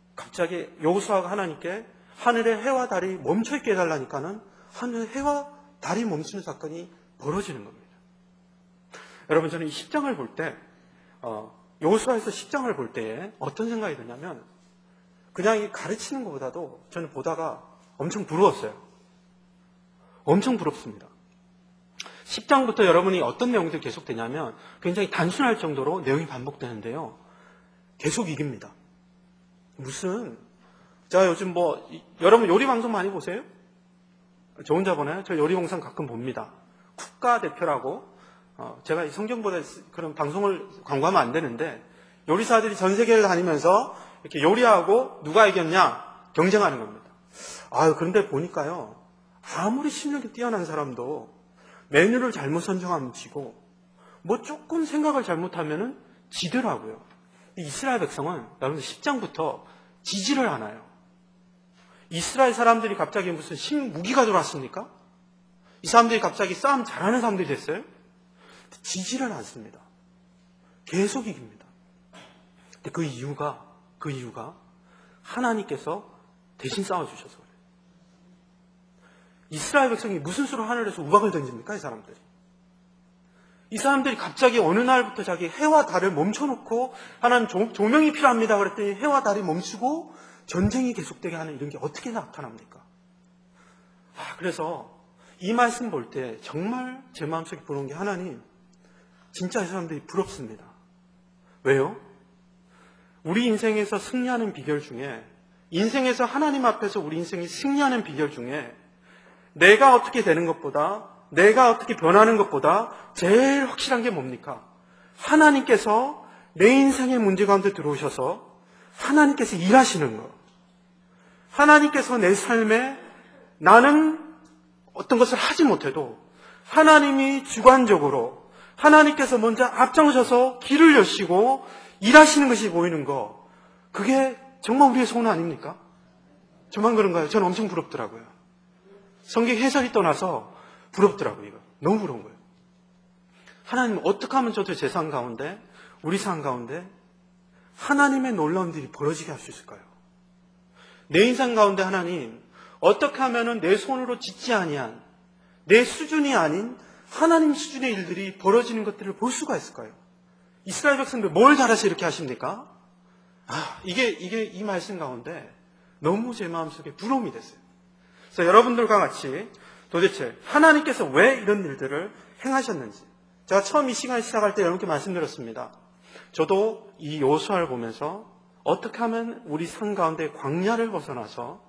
Speaker 1: 갑자기 여호수아가 하나님께 하늘의 해와 달이 멈춰있게 해달라니까는 하늘의 해와 달이 멈추는 사건이 벌어지는 겁니다. 여러분, 저는 이 십 장을 볼 때, 어, 여호수아에서 십 장을 볼 때에 어떤 생각이 드냐면, 그냥 이 가르치는 것보다도 저는 보다가 엄청 부러웠어요. 엄청 부럽습니다. 십 장부터 여러분이 어떤 내용들이 계속되냐면 굉장히 단순할 정도로 내용이 반복되는데요. 계속 이깁니다. 무슨, 자, 요즘 뭐, 여러분 요리 방송 많이 보세요? 저 혼자 보나요? 저 요리 영상 가끔 봅니다. 국가대표라고, 어, 제가 이 성경보다 그런 방송을 광고하면 안 되는데, 요리사들이 전 세계를 다니면서 이렇게 요리하고 누가 이겼냐? 경쟁하는 겁니다. 아, 그런데 보니까요, 아무리 실력이 뛰어난 사람도 메뉴를 잘못 선정하면 지고, 뭐 조금 생각을 잘못하면은 지더라고요. 이스라엘 백성은 여러분들 십 장부터 지지를 않아요. 이스라엘 사람들이 갑자기 무슨 신무기가 들어왔습니까? 이 사람들이 갑자기 싸움 잘하는 사람들이 됐어요? 지지를 않습니다. 계속 이깁니다. 근데 그 이유가, 그 이유가 하나님께서 대신 싸워주셔서 그래요. 이스라엘 백성이 무슨 수로 하늘에서 우박을 던집니까? 이 사람들이. 이 사람들이 갑자기 어느 날부터 자기 해와 달을 멈춰놓고 하나님 조, 조명이 필요합니다 그랬더니 해와 달이 멈추고 전쟁이 계속되게 하는 이런 게 어떻게 나타납니까? 아, 그래서 이 말씀 볼 때 정말 제 마음속에 부러운 게 하나님, 진짜 이 사람들이 부럽습니다. 왜요? 우리 인생에서 승리하는 비결 중에, 인생에서 하나님 앞에서 우리 인생이 승리하는 비결 중에 내가 어떻게 되는 것보다, 내가 어떻게 변하는 것보다 제일 확실한 게 뭡니까? 하나님께서 내 인생의 문제 가운데 들어오셔서 하나님께서 일하시는 거. 하나님께서 내 삶에 나는 어떤 것을 하지 못해도 하나님이 주관적으로 하나님께서 먼저 앞장서서 길을 여시고 일하시는 것이 보이는 거. 그게 정말 우리의 소원 아닙니까? 저만 그런가요? 저는 엄청 부럽더라고요. 성경 해설이 떠나서 부럽더라고요. 이거 너무 부러운 거예요. 하나님 어떻게 하면 저도 제 삶 가운데, 우리 삶 가운데 하나님의 놀라운 일이 벌어지게 할 수 있을까요? 내 인생 가운데 하나님 어떻게 하면 내 손으로 짓지 아니한 내 수준이 아닌 하나님 수준의 일들이 벌어지는 것들을 볼 수가 있을까요? 이스라엘 백성들 뭘 잘해서 이렇게 하십니까? 아, 이게 이게 이 말씀 가운데 너무 제 마음속에 부러움이 됐어요. 그래서 여러분들과 같이 도대체 하나님께서 왜 이런 일들을 행하셨는지, 제가 처음 이 시간 시작할 때 여러분께 말씀드렸습니다. 저도 이 여호수아를 보면서 어떻게 하면 우리 삶 가운데 광야를 벗어나서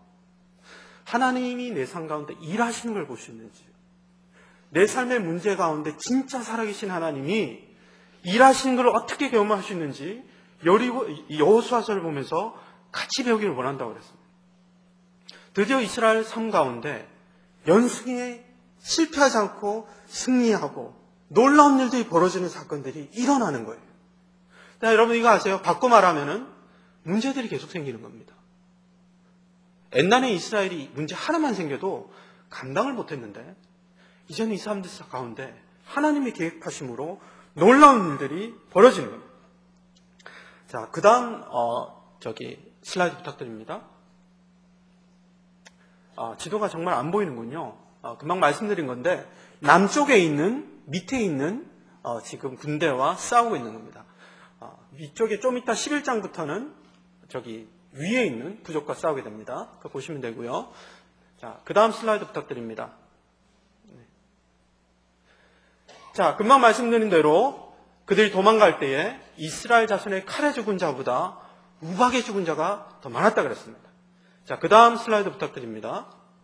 Speaker 1: 하나님이 내 삶 가운데 일하시는 걸 볼 수 있는지, 내 삶의 문제 가운데 진짜 살아계신 하나님이 일하시는 걸 어떻게 경험할 수 있는지 여호수아서를 보면서 같이 배우기를 원한다고 그랬습니다. 드디어 이스라엘 삶 가운데 연승에 실패하지 않고 승리하고 놀라운 일들이 벌어지는 사건들이 일어나는 거예요. 자, 여러분 이거 아세요? 바꿔 말하면은 문제들이 계속 생기는 겁니다. 옛날에 이스라엘이 문제 하나만 생겨도 감당을 못했는데 이제는 이 사람들 가운데 하나님의 계획하심으로 놀라운 일들이 벌어지는 겁니다. 자, 그 다음 어, 저기 슬라이드 부탁드립니다. 어, 지도가 정말 안 보이는군요. 어, 금방 말씀드린 건데 남쪽에 있는, 밑에 있는 어, 지금 군대와 싸우고 있는 겁니다. 어, 위쪽에 좀 이따 십일 장부터는 저기 위에 있는 부족과 싸우게 됩니다. 그거 보시면 되고요. 자, 그 다음 슬라이드 부탁드립니다. 네. 자, 금방 말씀드린 대로 그들이 도망갈 때에 이스라엘 자손의 칼에 죽은 자보다 우박에 죽은 자가 더 많았다 그랬습니다. 자, 그 다음 슬라이드 부탁드립니다.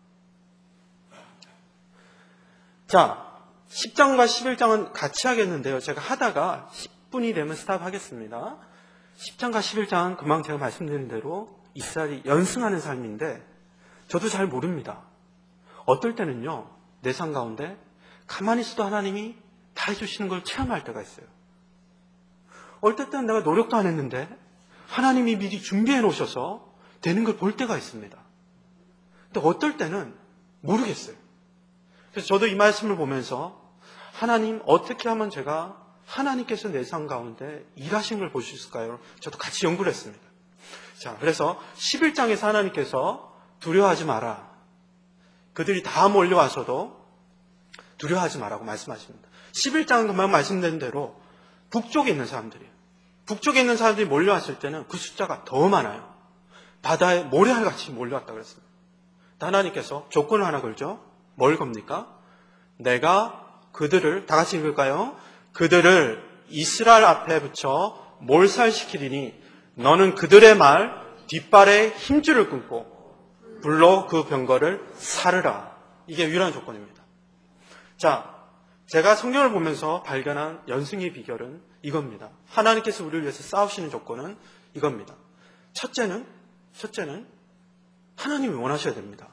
Speaker 1: 자, 십 장과 십일 장은 같이 하겠는데요. 제가 하다가 십 분이 되면 스탑하겠습니다. 십 장과 십일 장은 금방 제가 말씀드린 대로 이스라엘이 연승하는 삶인데 저도 잘 모릅니다. 어떨 때는요, 내 삶 가운데 가만히 있어도 하나님이 다 해주시는 걸 체험할 때가 있어요. 어떨 때는 내가 노력도 안 했는데 하나님이 미리 준비해 놓으셔서 되는 걸 볼 때가 있습니다. 근데 어떨 때는 모르겠어요. 그래서 저도 이 말씀을 보면서 하나님 어떻게 하면 제가 하나님께서 내 삶 가운데 일하신 걸 볼 수 있을까요? 저도 같이 연구를 했습니다. 자, 그래서 십일 장에서 하나님께서 두려워하지 마라. 그들이 다 몰려와서도 두려워하지 말라고 말씀하십니다. 십일 장은 금방 말씀드린 대로 북쪽에 있는 사람들이에요. 북쪽에 있는 사람들이 몰려왔을 때는 그 숫자가 더 많아요. 바다에 모래알같이 몰려왔다고 그랬습니다. 하나님께서 조건을 하나 걸죠. 뭘 겁니까? 내가 그들을, 다 같이 읽을까요? 그들을 이스라엘 앞에 붙여 몰살시키리니 너는 그들의 말 뒷발에 힘줄을 끊고 불로 그 병거를 사르라. 이게 유일한 조건입니다. 자, 제가 성경을 보면서 발견한 연승의 비결은 이겁니다. 하나님께서 우리를 위해서 싸우시는 조건은 이겁니다. 첫째는, 첫째는 하나님이 원하셔야 됩니다.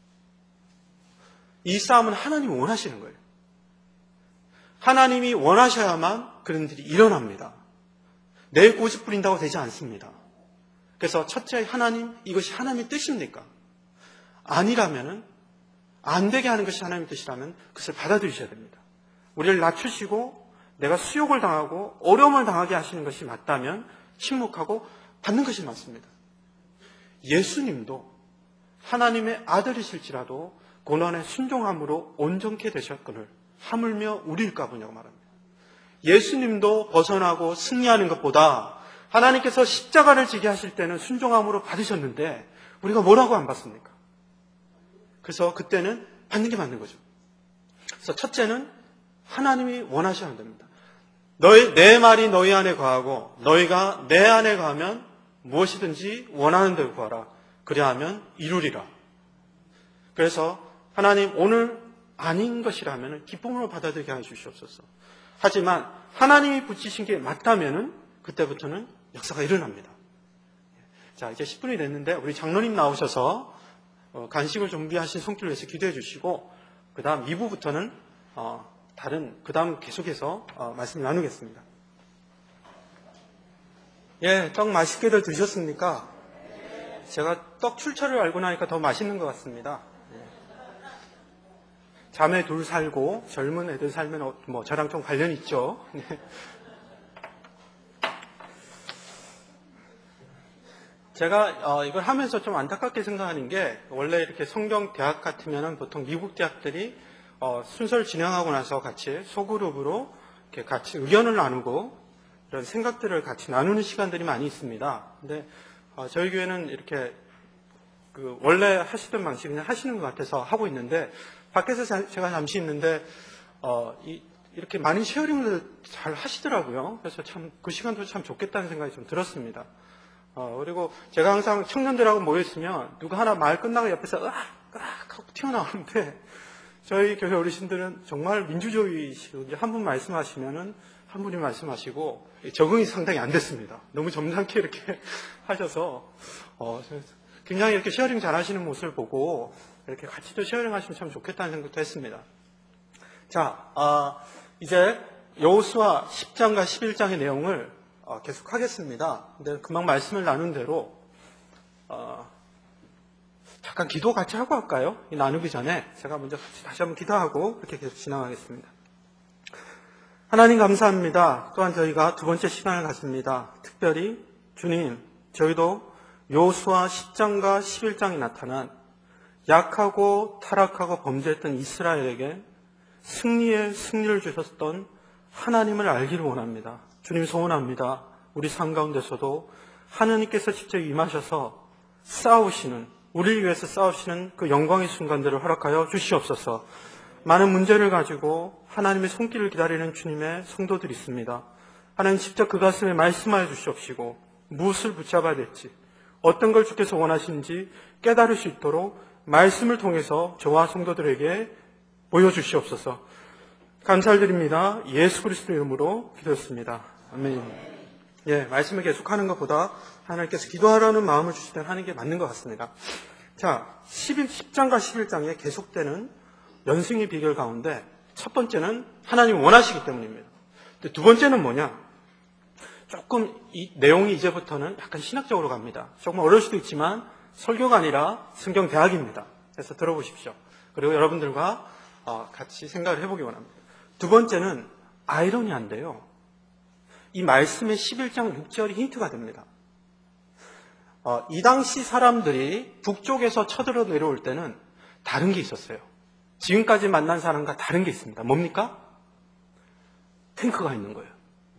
Speaker 1: 이 싸움은 하나님이 원하시는 거예요. 하나님이 원하셔야만 그런 일이 일어납니다. 내 고집 부린다고 되지 않습니다. 그래서 첫째, 하나님, 이것이 하나님의 뜻입니까? 아니라면은, 안 되게 하는 것이 하나님의 뜻이라면 그것을 받아들이셔야 됩니다. 우리를 낮추시고 내가 수욕을 당하고 어려움을 당하게 하시는 것이 맞다면 침묵하고 받는 것이 맞습니다. 예수님도 하나님의 아들이실지라도 고난에 순종함으로 온전케 되셨거늘 하물며 우리일까 보냐고 말합니다. 예수님도 벗어나고 승리하는 것보다 하나님께서 십자가를 지게 하실 때는 순종함으로 받으셨는데 우리가 뭐라고 안 받습니까? 그래서 그때는 받는 게 맞는 거죠. 그래서 첫째는 하나님이 원하셔야 됩니다. 너희, 내 말이 너희 안에 거하고 너희가 내 안에 거하면 무엇이든지 원하는 대로 구하라. 그리하면 이루리라. 그래서 하나님 오늘 아닌 것이라면 기쁨으로 받아들이게 해 주시옵소서. 하지만 하나님이 붙이신 게 맞다면 그때부터는 역사가 일어납니다. 자, 이제 십 분이 됐는데 우리 장로님 나오셔서 간식을 준비하신 손길을 위해서 기도해 주시고 그 다음 이 부부터는 다른 그 다음 계속해서 말씀을 나누겠습니다. 예, 떡 맛있게들 드셨습니까? 제가 떡 출처를 알고 나니까 더 맛있는 것 같습니다. 자매 둘 살고 젊은 애들 살면 뭐 저랑 좀 관련이 있죠. 제가 이걸 하면서 좀 안타깝게 생각하는 게 원래 이렇게 성경 대학 같으면 보통 미국 대학들이 순서를 진행하고 나서 같이 소그룹으로 이렇게 같이 의견을 나누고 이런 생각들을 같이 나누는 시간들이 많이 있습니다. 근데 저희 교회는 이렇게 그 원래 하시던 방식 그냥 하시는 것 같아서 하고 있는데 밖에서 제가 잠시 있는데 어, 이, 이렇게 많은 쉐어링을 잘 하시더라고요. 그래서 참 그 시간도 참 좋겠다는 생각이 좀 들었습니다. 어, 그리고 제가 항상 청년들하고 모였으면 누가 하나 말 끝나고 옆에서 으악 으악 하고 튀어나오는데 저희 교회 어르신들은 정말 민주주의시고 한 분 말씀하시면은 한 분이 말씀하시고 적응이 상당히 안 됐습니다. 너무 점잖게 이렇게 하셔서 어, 굉장히 이렇게 쉐어링 잘 하시는 모습을 보고 이렇게 같이 또 쉐어링 하시면 참 좋겠다는 생각도 했습니다. 자, 어, 이제 여호수아 십 장과 십일 장의 내용을 어, 계속 하겠습니다. 근데 금방 말씀을 나눈 대로 어, 잠깐 기도 같이 하고 할까요? 이 나누기 전에 제가 먼저 같이 다시 한번 기도하고 그렇게 계속 진행하겠습니다. 하나님 감사합니다. 또한 저희가 두 번째 시간을 갖습니다. 특별히 주님, 저희도 여호수아 십 장과 십일 장에 나타난 약하고 타락하고 범죄했던 이스라엘에게 승리의 승리를 주셨던 하나님을 알기를 원합니다. 주님 소원합니다. 우리 삶 가운데서도 하나님께서 직접 임하셔서 싸우시는, 우리를 위해서 싸우시는 그 영광의 순간들을 허락하여 주시옵소서. 많은 문제를 가지고 하나님의 손길을 기다리는 주님의 성도들이 있습니다. 하나님 직접 그 가슴에 말씀하여 주시옵시고 무엇을 붙잡아야 될지 어떤 걸 주께서 원하시는지 깨달을 수 있도록 말씀을 통해서 저와 성도들에게 보여주시옵소서. 감사를 드립니다. 예수 그리스도 이름으로 기도했습니다. 아멘. 예, 말씀을 계속하는 것보다 하나님께서 기도하라는 마음을 주실 때 하는 게 맞는 것 같습니다. 자, 십 장과 십일 장에 계속되는 연승의 비결 가운데 첫 번째는 하나님이 원하시기 때문입니다. 근데 두 번째는 뭐냐? 조금 이 내용이 이제부터는 약간 신학적으로 갑니다. 조금 어려울 수도 있지만 설교가 아니라 성경 대학입니다. 그래서 들어보십시오. 그리고 여러분들과 같이 생각을 해보기 원합니다. 두 번째는 아이러니한데요. 이 말씀의 십일 장 육 절이 힌트가 됩니다. 이 당시 사람들이 북쪽에서 쳐들어 내려올 때는 다른 게 있었어요. 지금까지 만난 사람과 다른 게 있습니다. 뭡니까? 탱크가 있는 거예요.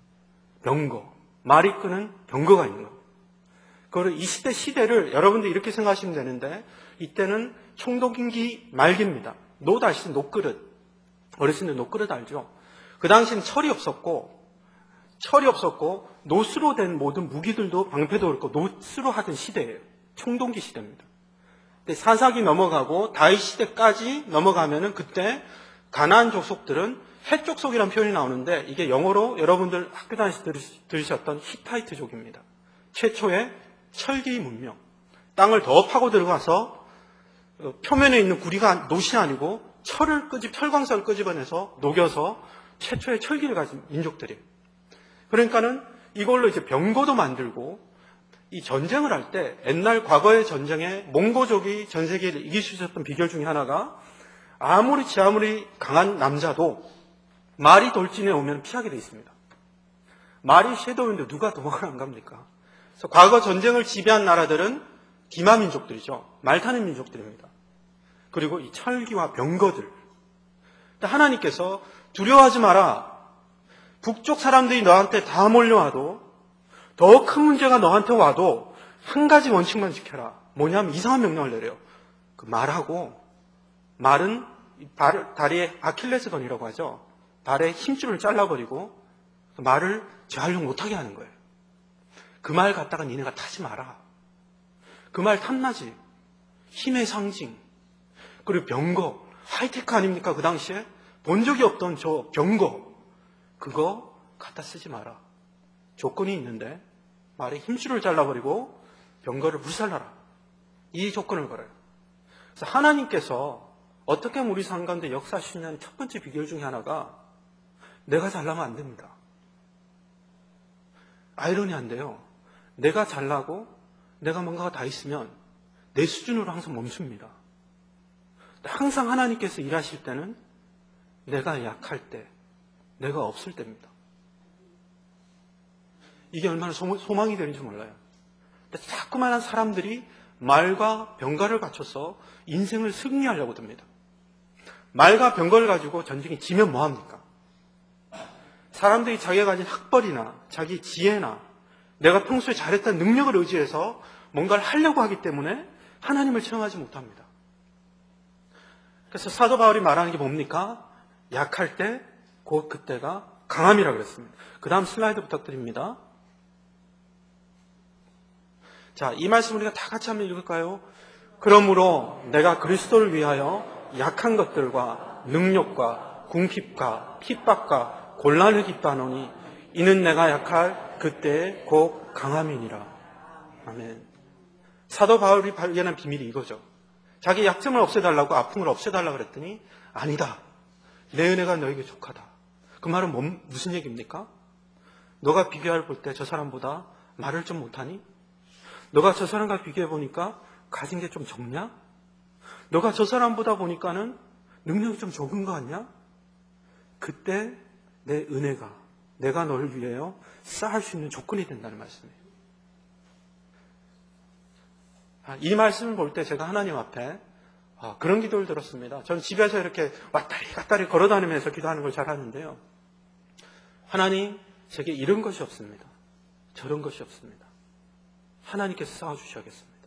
Speaker 1: 병거. 말이 끄는 병거가 있는 거예요. 그걸 이십 대 시대를 여러분들 이렇게 생각하시면 되는데, 이때는 청동기 말기입니다. 노 아시죠? 노그릇. 어르신들 노그릇 알죠? 그 당시에는 철이 없었고, 철이 없었고, 노수로 된 모든 무기들도 방패도 그렇고 노수로 하던 시대예요. 청동기 시대입니다. 근데 사사기 넘어가고 다윗 시대까지 넘어가면은 그때 가나안 족속들은 헷족속이라는 표현이 나오는데, 이게 영어로 여러분들 학교 다니시 들으셨던 히타이트족입니다. 최초의 철기 문명. 땅을 더 파고 들어가서 표면에 있는 구리가 노시 아니고 철을 끄집, 철광석을 끄집어내서 녹여서 최초의 철기를 가진 민족들이에요. 그러니까는 이걸로 이제 병거도 만들고, 이 전쟁을 할 때 옛날 과거의 전쟁에 몽고족이 전 세계를 이길 수 있었던 비결 중에 하나가, 아무리 지 아무리 강한 남자도 말이 돌진해 오면 피하게 돼 있습니다. 말이 섀도우인데 누가 도망을 안 갑니까? 그래서 과거 전쟁을 지배한 나라들은 기마 민족들이죠. 말 타는 민족들입니다. 그리고 이 철기와 병거들. 하나님께서 두려워하지 마라. 북쪽 사람들이 너한테 다 몰려와도, 더 큰 문제가 너한테 와도 한 가지 원칙만 지켜라. 뭐냐면 이상한 명령을 내려요. 그 말하고, 말은 발, 다리에 아킬레스건이라고 하죠. 발에 힘줄을 잘라버리고 말을 재활용 못하게 하는 거예요. 그 말 갖다가 니네가 타지 마라. 그 말 탐나지. 힘의 상징. 그리고 병거. 하이테크 아닙니까? 그 당시에 본 적이 없던 저 병거. 그거 갖다 쓰지 마라. 조건이 있는데 말에 힘줄을 잘라버리고 병거를 불살라라. 이 조건을 걸어요. 그래서 하나님께서 어떻게 하면 우리 삶 가운데 역사하시냐는 첫 번째 비결 중에 하나가, 내가 잘나면 안 됩니다. 아이러니한데요. 내가 잘나고 내가 뭔가가 다 있으면 내 수준으로 항상 멈춥니다. 항상 하나님께서 일하실 때는 내가 약할 때, 내가 없을 때입니다. 이게 얼마나 소망이 되는지 몰라요. 자꾸만 사람들이 말과 병가를 갖춰서 인생을 승리하려고 듭니다. 말과 병거를 가지고 전쟁이 지면 뭐합니까? 사람들이 자기가 가진 학벌이나 자기 지혜나 내가 평소에 잘했던 능력을 의지해서 뭔가를 하려고 하기 때문에 하나님을 체험하지 못합니다. 그래서 사도 바울이 말하는 게 뭡니까? 약할 때, 곧 그때가 강함이라고 그랬습니다. 그 다음 슬라이드 부탁드립니다. 자, 이 말씀 우리가 다 같이 한번 읽을까요? 그러므로 내가 그리스도를 위하여 약한 것들과 능력과 궁핍과 핍박과 곤란을 기뻐하노니 이는 내가 약할 그때의 곧 강함이니라. 아멘. 사도 바울이 발견한 비밀이 이거죠. 자기 약점을 없애달라고, 아픔을 없애달라고 그랬더니 아니다. 내 은혜가 너에게 족하다. 그 말은 뭐, 무슨 얘기입니까? 너가 비교할 볼 때 저 사람보다 말을 좀 못하니? 너가 저 사람과 비교해 보니까 가진 게 좀 적냐? 너가 저 사람보다 보니까는 능력이 좀 적은 거 같냐? 그때 내 은혜가, 내가 너를 위하여 쌓을 수 있는 조건이 된다는 말씀이에요. 이 말씀을 볼 때 제가 하나님 앞에 아, 그런 기도를 들었습니다. 저는 집에서 이렇게 왔다리 갔다리 걸어다니면서 기도하는 걸 잘 하는데요. 하나님, 제게 이런 것이 없습니다. 저런 것이 없습니다. 하나님께서 쌓아주셔야겠습니다.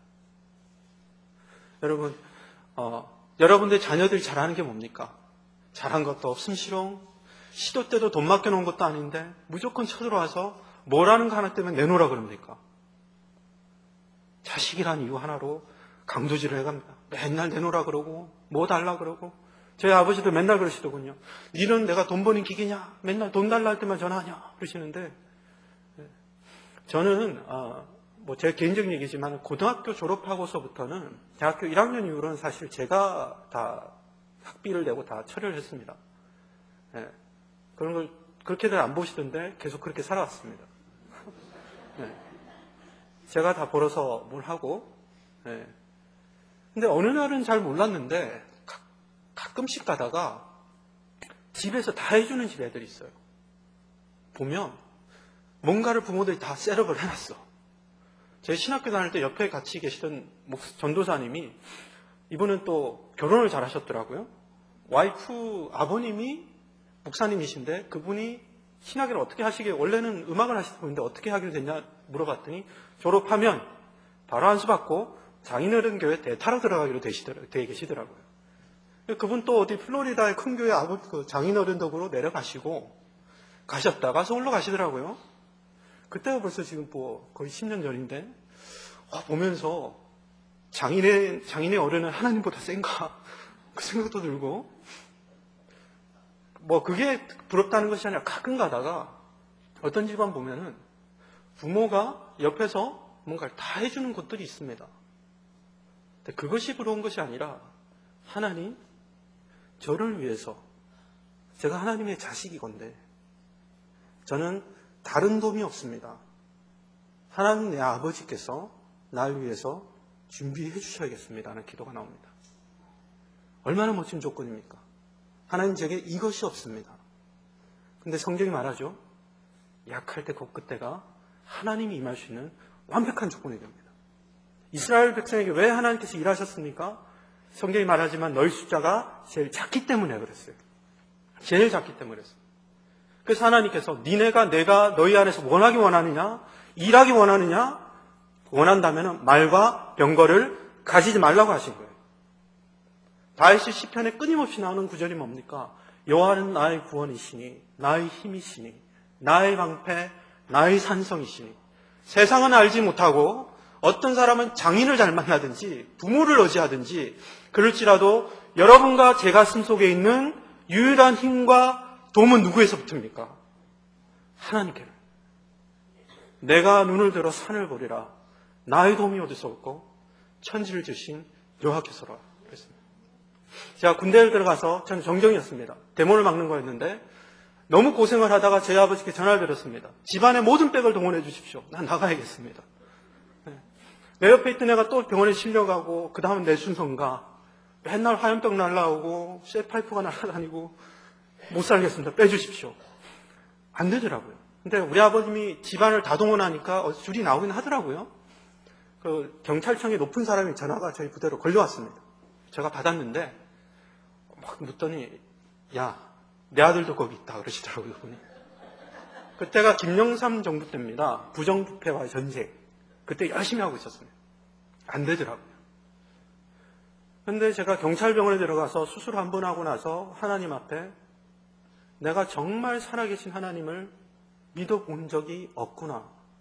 Speaker 1: 여러분, 어, 여러분들 자녀들이 잘하는 게 뭡니까? 잘한 것도 없음시롱, 시도 때도 돈 맡겨놓은 것도 아닌데 무조건 쳐들어와서 뭐라는 거 하나 때문에 내놓으라 그럽니까? 자식이란 이유 하나로 강도질을 해갑니다. 맨날 내놓으라 그러고 뭐 달라 그러고. 저희 아버지도 맨날 그러시더군요. 니는 내가 돈 버는 기계냐? 맨날 돈 달라 할 때만 전화하냐? 그러시는데, 저는 어, 뭐 제 개인적인 얘기지만 고등학교 졸업하고서부터는 대학교 일 학년 이후로는 사실 제가 다 학비를 내고 다 처리를 했습니다. 네. 그런 걸 그렇게들 안 보시던데 계속 그렇게 살아왔습니다. 네. 제가 다 벌어서 뭘 하고. 네. 근데 어느 날은 잘 몰랐는데 가, 가끔씩 가다가 집에서 다 해주는 집 애들이 있어요. 보면 뭔가를 부모들이 다 셋업을 해놨어. 제 신학교 다닐 때 옆에 같이 계시던 전도사님이, 이분은 또 결혼을 잘 하셨더라고요. 와이프 아버님이 목사님이신데 그분이 신학을 어떻게 하시게, 원래는 음악을 하시던 분인데 어떻게 하게 됐냐 물어봤더니 졸업하면 바로 안수 받고 장인어른교회 대타로 들어가기로 되시더라, 되어 계시더라고요. 그분 또 어디 플로리다의 큰 교회 아버지 그 장인어른 덕으로 내려가시고 가셨다가 서울로 가시더라고요. 그때가 벌써 지금 뭐 거의 십 년 전인데 와, 보면서 장인의 장인의 어른은 하나님보다 센가 그 생각도 들고, 뭐 그게 부럽다는 것이 아니라 가끔 가다가 어떤 집안 보면은 부모가 옆에서 뭔가를 다 해주는 곳들이 있습니다. 근데 그것이 부러운 것이 아니라 하나님, 저를 위해서, 제가 하나님의 자식이건데 저는 다른 도움이 없습니다. 하나님 내 아버지께서 날 위해서 준비해 주셔야겠습니다 하는 기도가 나옵니다. 얼마나 멋진 조건입니까? 하나님 제게 이것이 없습니다. 근데 성경이 말하죠. 약할 때 곧 그때가 하나님이 임할 수 있는 완벽한 조건이 됩니다. 이스라엘 백성에게 왜 하나님께서 일하셨습니까? 성경이 말하지만 너희 숫자가 제일 작기 때문에 그랬어요. 제일 작기 때문에 그랬어요. 그래서 하나님께서 니네가 내가 너희 안에서 원하기 원하느냐, 일하기 원하느냐, 원한다면 말과 병거를 가지지 말라고 하신 거예요. 다윗이 시편에 끊임없이 나오는 구절이 뭡니까? 여호와는 나의 구원이시니 나의 힘이시니 나의 방패 나의 산성이시니. 세상은 알지 못하고 어떤 사람은 장인을 잘 만나든지 부모를 의지하든지 그럴지라도 여러분과 제 가슴 속에 있는 유일한 힘과 도움은 누구에서부터입니까? 하나님께는. 내가 눈을 들어 산을 보리라. 나의 도움이 어디서 없고 천지를 지으신 여호와께서라. 그랬습니다. 제가 군대를 들어가서 저는 정경이었습니다. 대문을 막는 거였는데 너무 고생을 하다가 제 아버지께 전화를 드렸습니다. 집안의 모든 백을 동원해 주십시오. 난 나가야겠습니다. 네. 내 옆에 있던 애가 또 병원에 실려가고 그 다음은 내 순서인가. 맨날 화염병 날라오고 쇠파이프가 날아다니고 못 살겠습니다. 빼주십시오. 안 되더라고요. 근데 우리 아버님이 집안을 다 동원하니까 줄이 나오긴 하더라고요. 그 경찰청에 높은 사람이 전화가 저희 부대로 걸려왔습니다. 제가 받았는데 막 묻더니 야, 내 아들도 거기 있다 그러시더라고요. 그분이. 그때가 김영삼 정부 때입니다. 부정부패와의 전쟁. 그때 열심히 하고 있었습니다. 안 되더라고요. 그런데 제가 경찰병원에 들어가서 수술 한 번 하고 나서 하나님 앞에 내가 정말 살아계신 하나님을 믿어본 적이 없구나.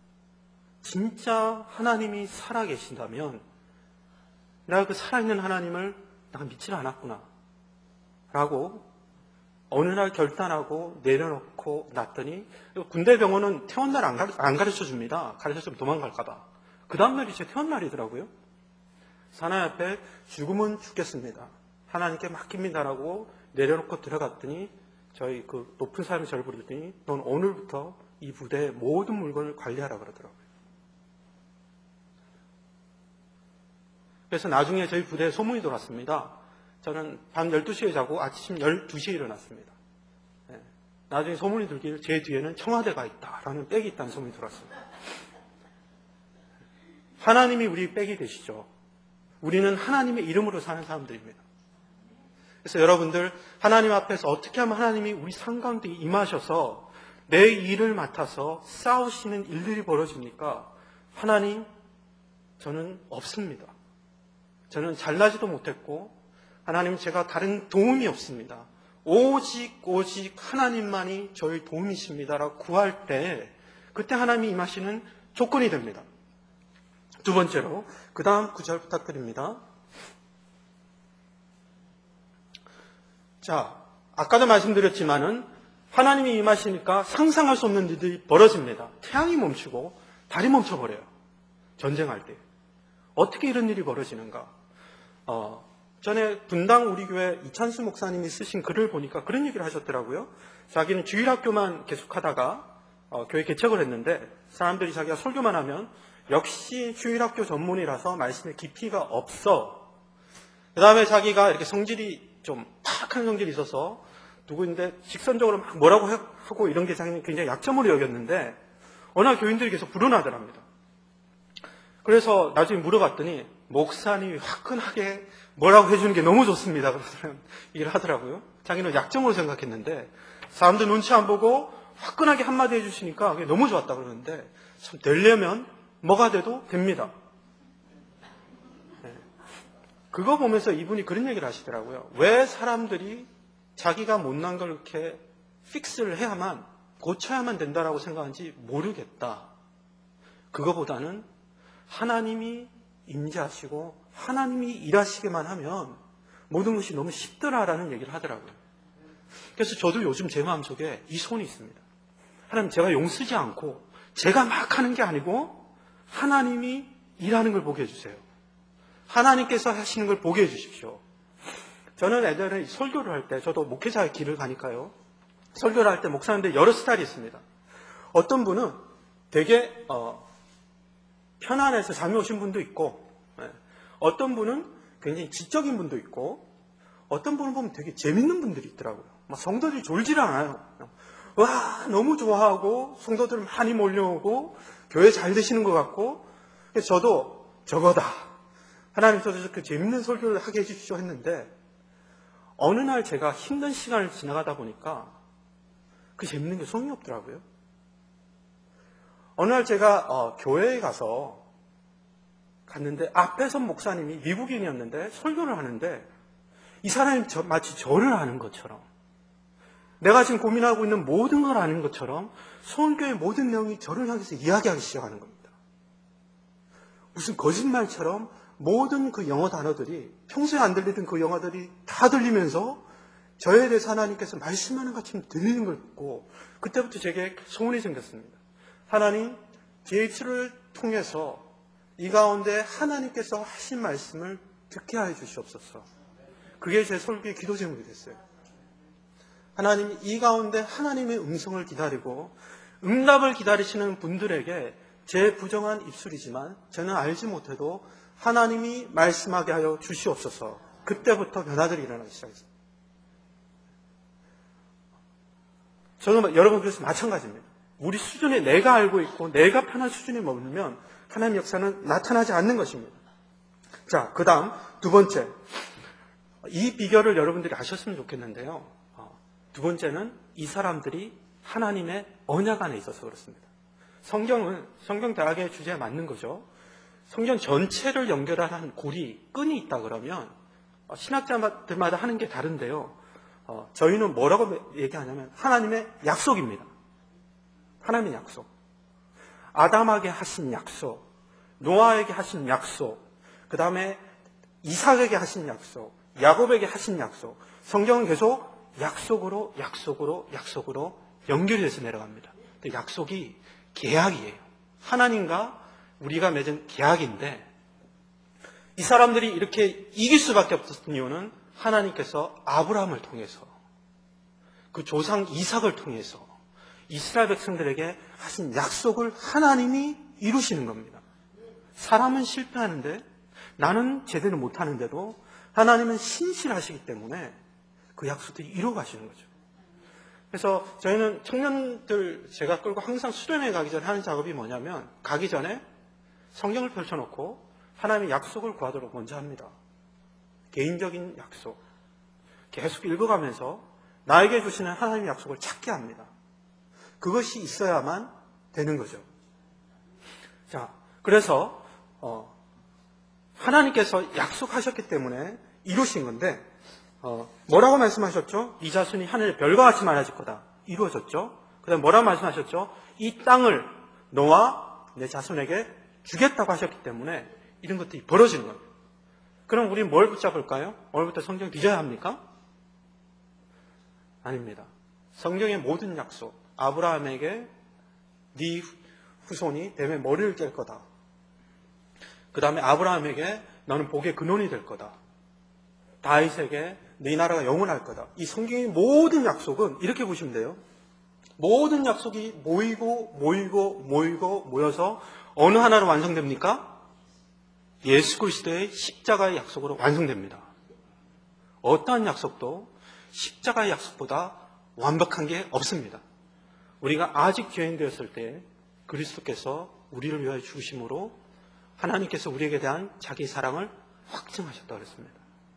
Speaker 1: 진짜 하나님이 살아계신다면 내가 그 살아있는 하나님을 내가 믿질 않았구나. 라고 어느 날 결단하고 내려놓고 났더니 군대 병원은 퇴원날 안, 안 가르쳐 줍니다. 가르쳐주면 도망갈까 봐. 그 다음날이 제 퇴원날이더라고요. 하나님 앞에 죽으면 죽겠습니다. 하나님께 맡깁니다라고 내려놓고 들어갔더니 저희 그 높은 사람이 저를 부르더니 넌 오늘부터 이 부대의 모든 물건을 관리하라 그러더라고요. 그래서 나중에 저희 부대에 소문이 돌았습니다. 저는 밤 열두 시에 자고 아침 열두 시에 일어났습니다. 네. 나중에 소문이 들길 제 뒤에는 청와대가 있다라는 백이 있다는 소문이 돌았습니다. 하나님이 우리 백이 되시죠. 우리는 하나님의 이름으로 사는 사람들입니다. 그래서 여러분들 하나님 앞에서 어떻게 하면 하나님이 우리 삶 가운데 임하셔서 내 일을 맡아서 싸우시는 일들이 벌어집니까? 하나님, 저는 없습니다. 저는 잘나지도 못했고 하나님 제가 다른 도움이 없습니다. 오직 오직 하나님만이 저의 도움이십니다라고 구할 때 그때 하나님이 임하시는 조건이 됩니다. 두 번째로 그 다음 구절 부탁드립니다. 자, 아까도 말씀드렸지만은 하나님이 임하시니까 상상할 수 없는 일들이 벌어집니다. 태양이 멈추고 달이 멈춰버려요. 전쟁할 때. 어떻게 이런 일이 벌어지는가? 어, 전에 분당 우리 교회 이찬수 목사님이 쓰신 글을 보니까 그런 얘기를 하셨더라고요. 자기는 주일학교만 계속하다가 어, 교회 개척을 했는데 사람들이 자기가 설교만 하면 역시 주일학교 전문이라서 말씀에 깊이가 없어. 그 다음에 자기가 이렇게 성질이 좀 파악한 성질이 있어서 누구인데 직선적으로 막 뭐라고 하고 이런 게 굉장히 약점으로 여겼는데 어느 날 교인들이 계속 불어나더랍니다. 그래서 나중에 물어봤더니 목사님이 화끈하게 뭐라고 해주는 게 너무 좋습니다. 그러더라고요. 얘기를 하더라고요. 자기는 약점으로 생각했는데 사람들 눈치 안 보고 화끈하게 한마디 해주시니까 그게 너무 좋았다 그러는데 참 되려면 뭐가 돼도 됩니다. 네. 그거 보면서 이분이 그런 얘기를 하시더라고요. 왜 사람들이 자기가 못난 걸 이렇게 픽스를 해야만 고쳐야만 된다라고 생각하는지 모르겠다. 그거보다는 하나님이 임재하시고 하나님이 일하시기만 하면 모든 것이 너무 쉽더라라는 얘기를 하더라고요. 그래서 저도 요즘 제 마음속에 이 소원이 있습니다. 하나님, 제가 용 쓰지 않고 제가 막 하는 게 아니고 하나님이 일하는 걸 보게 해주세요. 하나님께서 하시는 걸 보게 해주십시오. 저는 예전에 설교를 할 때, 저도 목회자의 길을 가니까요. 설교를 할 때 목사님들 여러 스타일이 있습니다. 어떤 분은 되게 어, 편안해서 잠이 오신 분도 있고, 예. 어떤 분은 굉장히 지적인 분도 있고, 어떤 분은 보면 되게 재밌는 분들이 있더라고요. 막 성도들이 졸지를 않아요. 와, 너무 좋아하고 성도들 많이 몰려오고 교회 잘 되시는 것 같고, 그래서 저도 저거다. 하나님 저도 그 재밌는 설교를 하게 해주십시오 했는데, 어느 날 제가 힘든 시간을 지나가다 보니까 그 재밌는 게 소용이 없더라고요. 어느 날 제가 어, 교회에 가서 갔는데 앞에 선 목사님이 미국인이었는데 설교를 하는데 이 사람이 저, 마치 저를 아는 것처럼, 내가 지금 고민하고 있는 모든 걸 아는 것처럼 설교의 모든 내용이 저를 향해서 이야기하기 시작하는 겁니다. 무슨 거짓말처럼 모든 그 영어 단어들이, 평소에 안 들리던 그 영어들이 다 들리면서 저에 대해서 하나님께서 말씀하는 것처럼 들리는 걸 듣고, 그때부터 제게 소원이 생겼습니다. 하나님, 제이트를 통해서 이 가운데 하나님께서 하신 말씀을 듣게 하여 주시옵소서. 그게 제 설교의 기도 제목이 됐어요. 하나님, 이 가운데 하나님의 음성을 기다리고 응답을 기다리시는 분들에게 제 부정한 입술이지만 저는 알지 못해도 하나님이 말씀하게 하여 주시옵소서. 그때부터 변화들이 일어나기 시작했습니다. 저는 여러분 그래서 마찬가지입니다. 우리 수준에 내가 알고 있고 내가 편한 수준에 머물면 하나님의 역사는 나타나지 않는 것입니다. 자, 그 다음 두 번째, 이 비결을 여러분들이 아셨으면 좋겠는데요. 두 번째는 이 사람들이 하나님의 언약 안에 있어서 그렇습니다. 성경은, 성경 대학의 주제에 맞는 거죠. 성경 전체를 연결하는 고리, 끈이 있다 그러면 신학자들마다 하는 게 다른데요. 어, 저희는 뭐라고 얘기하냐면 하나님의 약속입니다. 하나님의 약속. 아담에게 하신 약속, 노아에게 하신 약속, 그 다음에 이삭에게 하신 약속, 야곱에게 하신 약속. 성경은 계속 약속으로 약속으로 약속으로 연결이 돼서 내려갑니다. 근데 약속이 계약이에요. 하나님과 우리가 맺은 계약인데, 이 사람들이 이렇게 이길 수밖에 없었던 이유는 하나님께서 아브라함을 통해서, 그 조상 이삭을 통해서 이스라엘 백성들에게 하신 약속을 하나님이 이루시는 겁니다. 사람은 실패하는데, 나는 제대로 못하는데도 하나님은 신실하시기 때문에 그 약속들이 이루어가시는 거죠. 그래서 저희는 청년들 제가 끌고 항상 수련회 가기 전에 하는 작업이 뭐냐면, 가기 전에 성경을 펼쳐놓고 하나님의 약속을 구하도록 먼저 합니다. 개인적인 약속. 계속 읽어가면서 나에게 주시는 하나님의 약속을 찾게 합니다. 그것이 있어야만 되는 거죠. 자, 그래서 어, 하나님께서 약속하셨기 때문에 이루신 건데, 어, 뭐라고 말씀하셨죠? 이 자손이 하늘의 별과 같이 많아질 거다. 이루어졌죠? 그 다음에 뭐라고 말씀하셨죠? 이 땅을 너와 내 자손에게 주겠다고 하셨기 때문에 이런 것들이 벌어지는 겁니다. 그럼 우리 뭘 붙잡을까요? 오늘부터 성경 뒤져야 합니까? 아닙니다. 성경의 모든 약속, 아브라함에게 네 후손이 뱀의 머리를 깰 거다. 그 다음에 아브라함에게 너는 복의 근원이 될 거다. 다윗에게 네 나라가 영원할 거다. 이 성경의 모든 약속은 이렇게 보시면 돼요. 모든 약속이 모이고 모이고 모이고 모여서 어느 하나로 완성됩니까? 예수 그리스도의 십자가의 약속으로 완성됩니다. 어떠한 약속도 십자가의 약속보다 완벽한 게 없습니다. 우리가 아직 죄인 되었을 때 그리스도께서 우리를 위하여 죽으심으로 하나님께서 우리에게 대한 자기 사랑을 확증하셨다고 그랬습니다.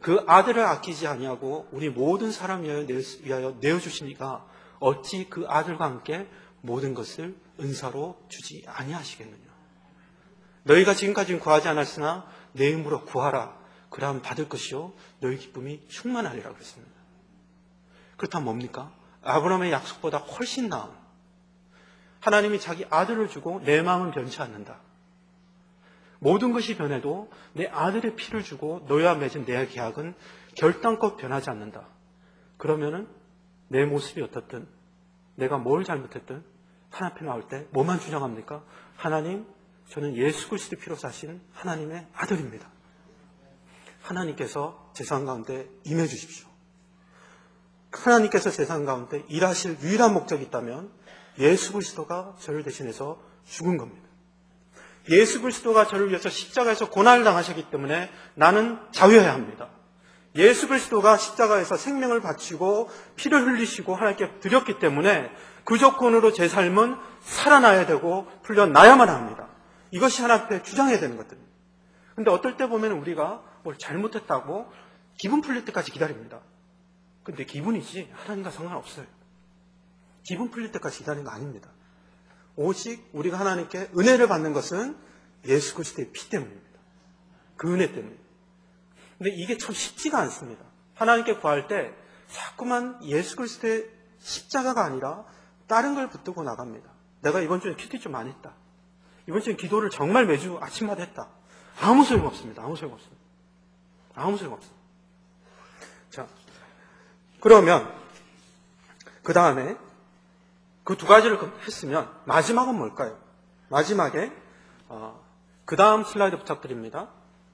Speaker 1: 그 아들을 아끼지 아니하고 우리 모든 사람 위하여 내어주시니까 어찌 그 아들과 함께 모든 것을 은사로 주지 아니하시겠느냐. 너희가 지금까지는 구하지 않았으나 내 이름으로 구하라. 그러면 받을 것이요 너희 기쁨이 충만하리라 그랬습니다. 그렇다면 뭡니까? 아브라함의 약속보다 훨씬 나은 하나님이 자기 아들을 주고 내 마음은 변치 않는다. 모든 것이 변해도 내 아들의 피를 주고 너희와 맺은 내 계약은 결단껏 변하지 않는다. 그러면은 내 모습이 어떻든 내가 뭘 잘못했든 하나님 앞에 나올 때 뭐만 주장합니까? 하나님, 저는 예수 그리스도 피로 사신 하나님의 아들입니다. 하나님께서 세상 가운데 임해 주십시오. 하나님께서 세상 가운데 일하실 유일한 목적이 있다면 예수 그리스도가 저를 대신해서 죽은 겁니다. 예수 그리스도가 저를 위해서 십자가에서 고난을 당하셨기 때문에 나는 자유해야 합니다. 예수 그리스도가 십자가에서 생명을 바치고 피를 흘리시고 하나님께 드렸기 때문에 그 조건으로 제 삶은 살아나야 되고 풀려나야만 합니다. 이것이 하나님 앞에 주장해야 되는 것들입니다. 그런데 어떨 때 보면 우리가 뭘 잘못했다고 기분 풀릴 때까지 기다립니다. 근데 기분이지 하나님과 상관없어요. 기분 풀릴 때까지 기다리는 거 아닙니다. 오직 우리가 하나님께 은혜를 받는 것은 예수 그리스도의 피 때문입니다. 그 은혜 때문에. 근데 이게 참 쉽지가 않습니다. 하나님께 구할 때 자꾸만 예수 그리스도의 십자가가 아니라 다른 걸 붙들고 나갑니다. 내가 이번 주에 큐티 좀 안 했다. 이번 주에 기도를 정말 매주 아침마다 했다. 아무 소용 없습니다. 아무 소용 없습니다. 아무 소용 없습니다. 자, 그러면 그 다음에 그 두 가지를 했으면 마지막은 뭘까요? 마지막에 어, 그 다음 슬라이드 부탁드립니다.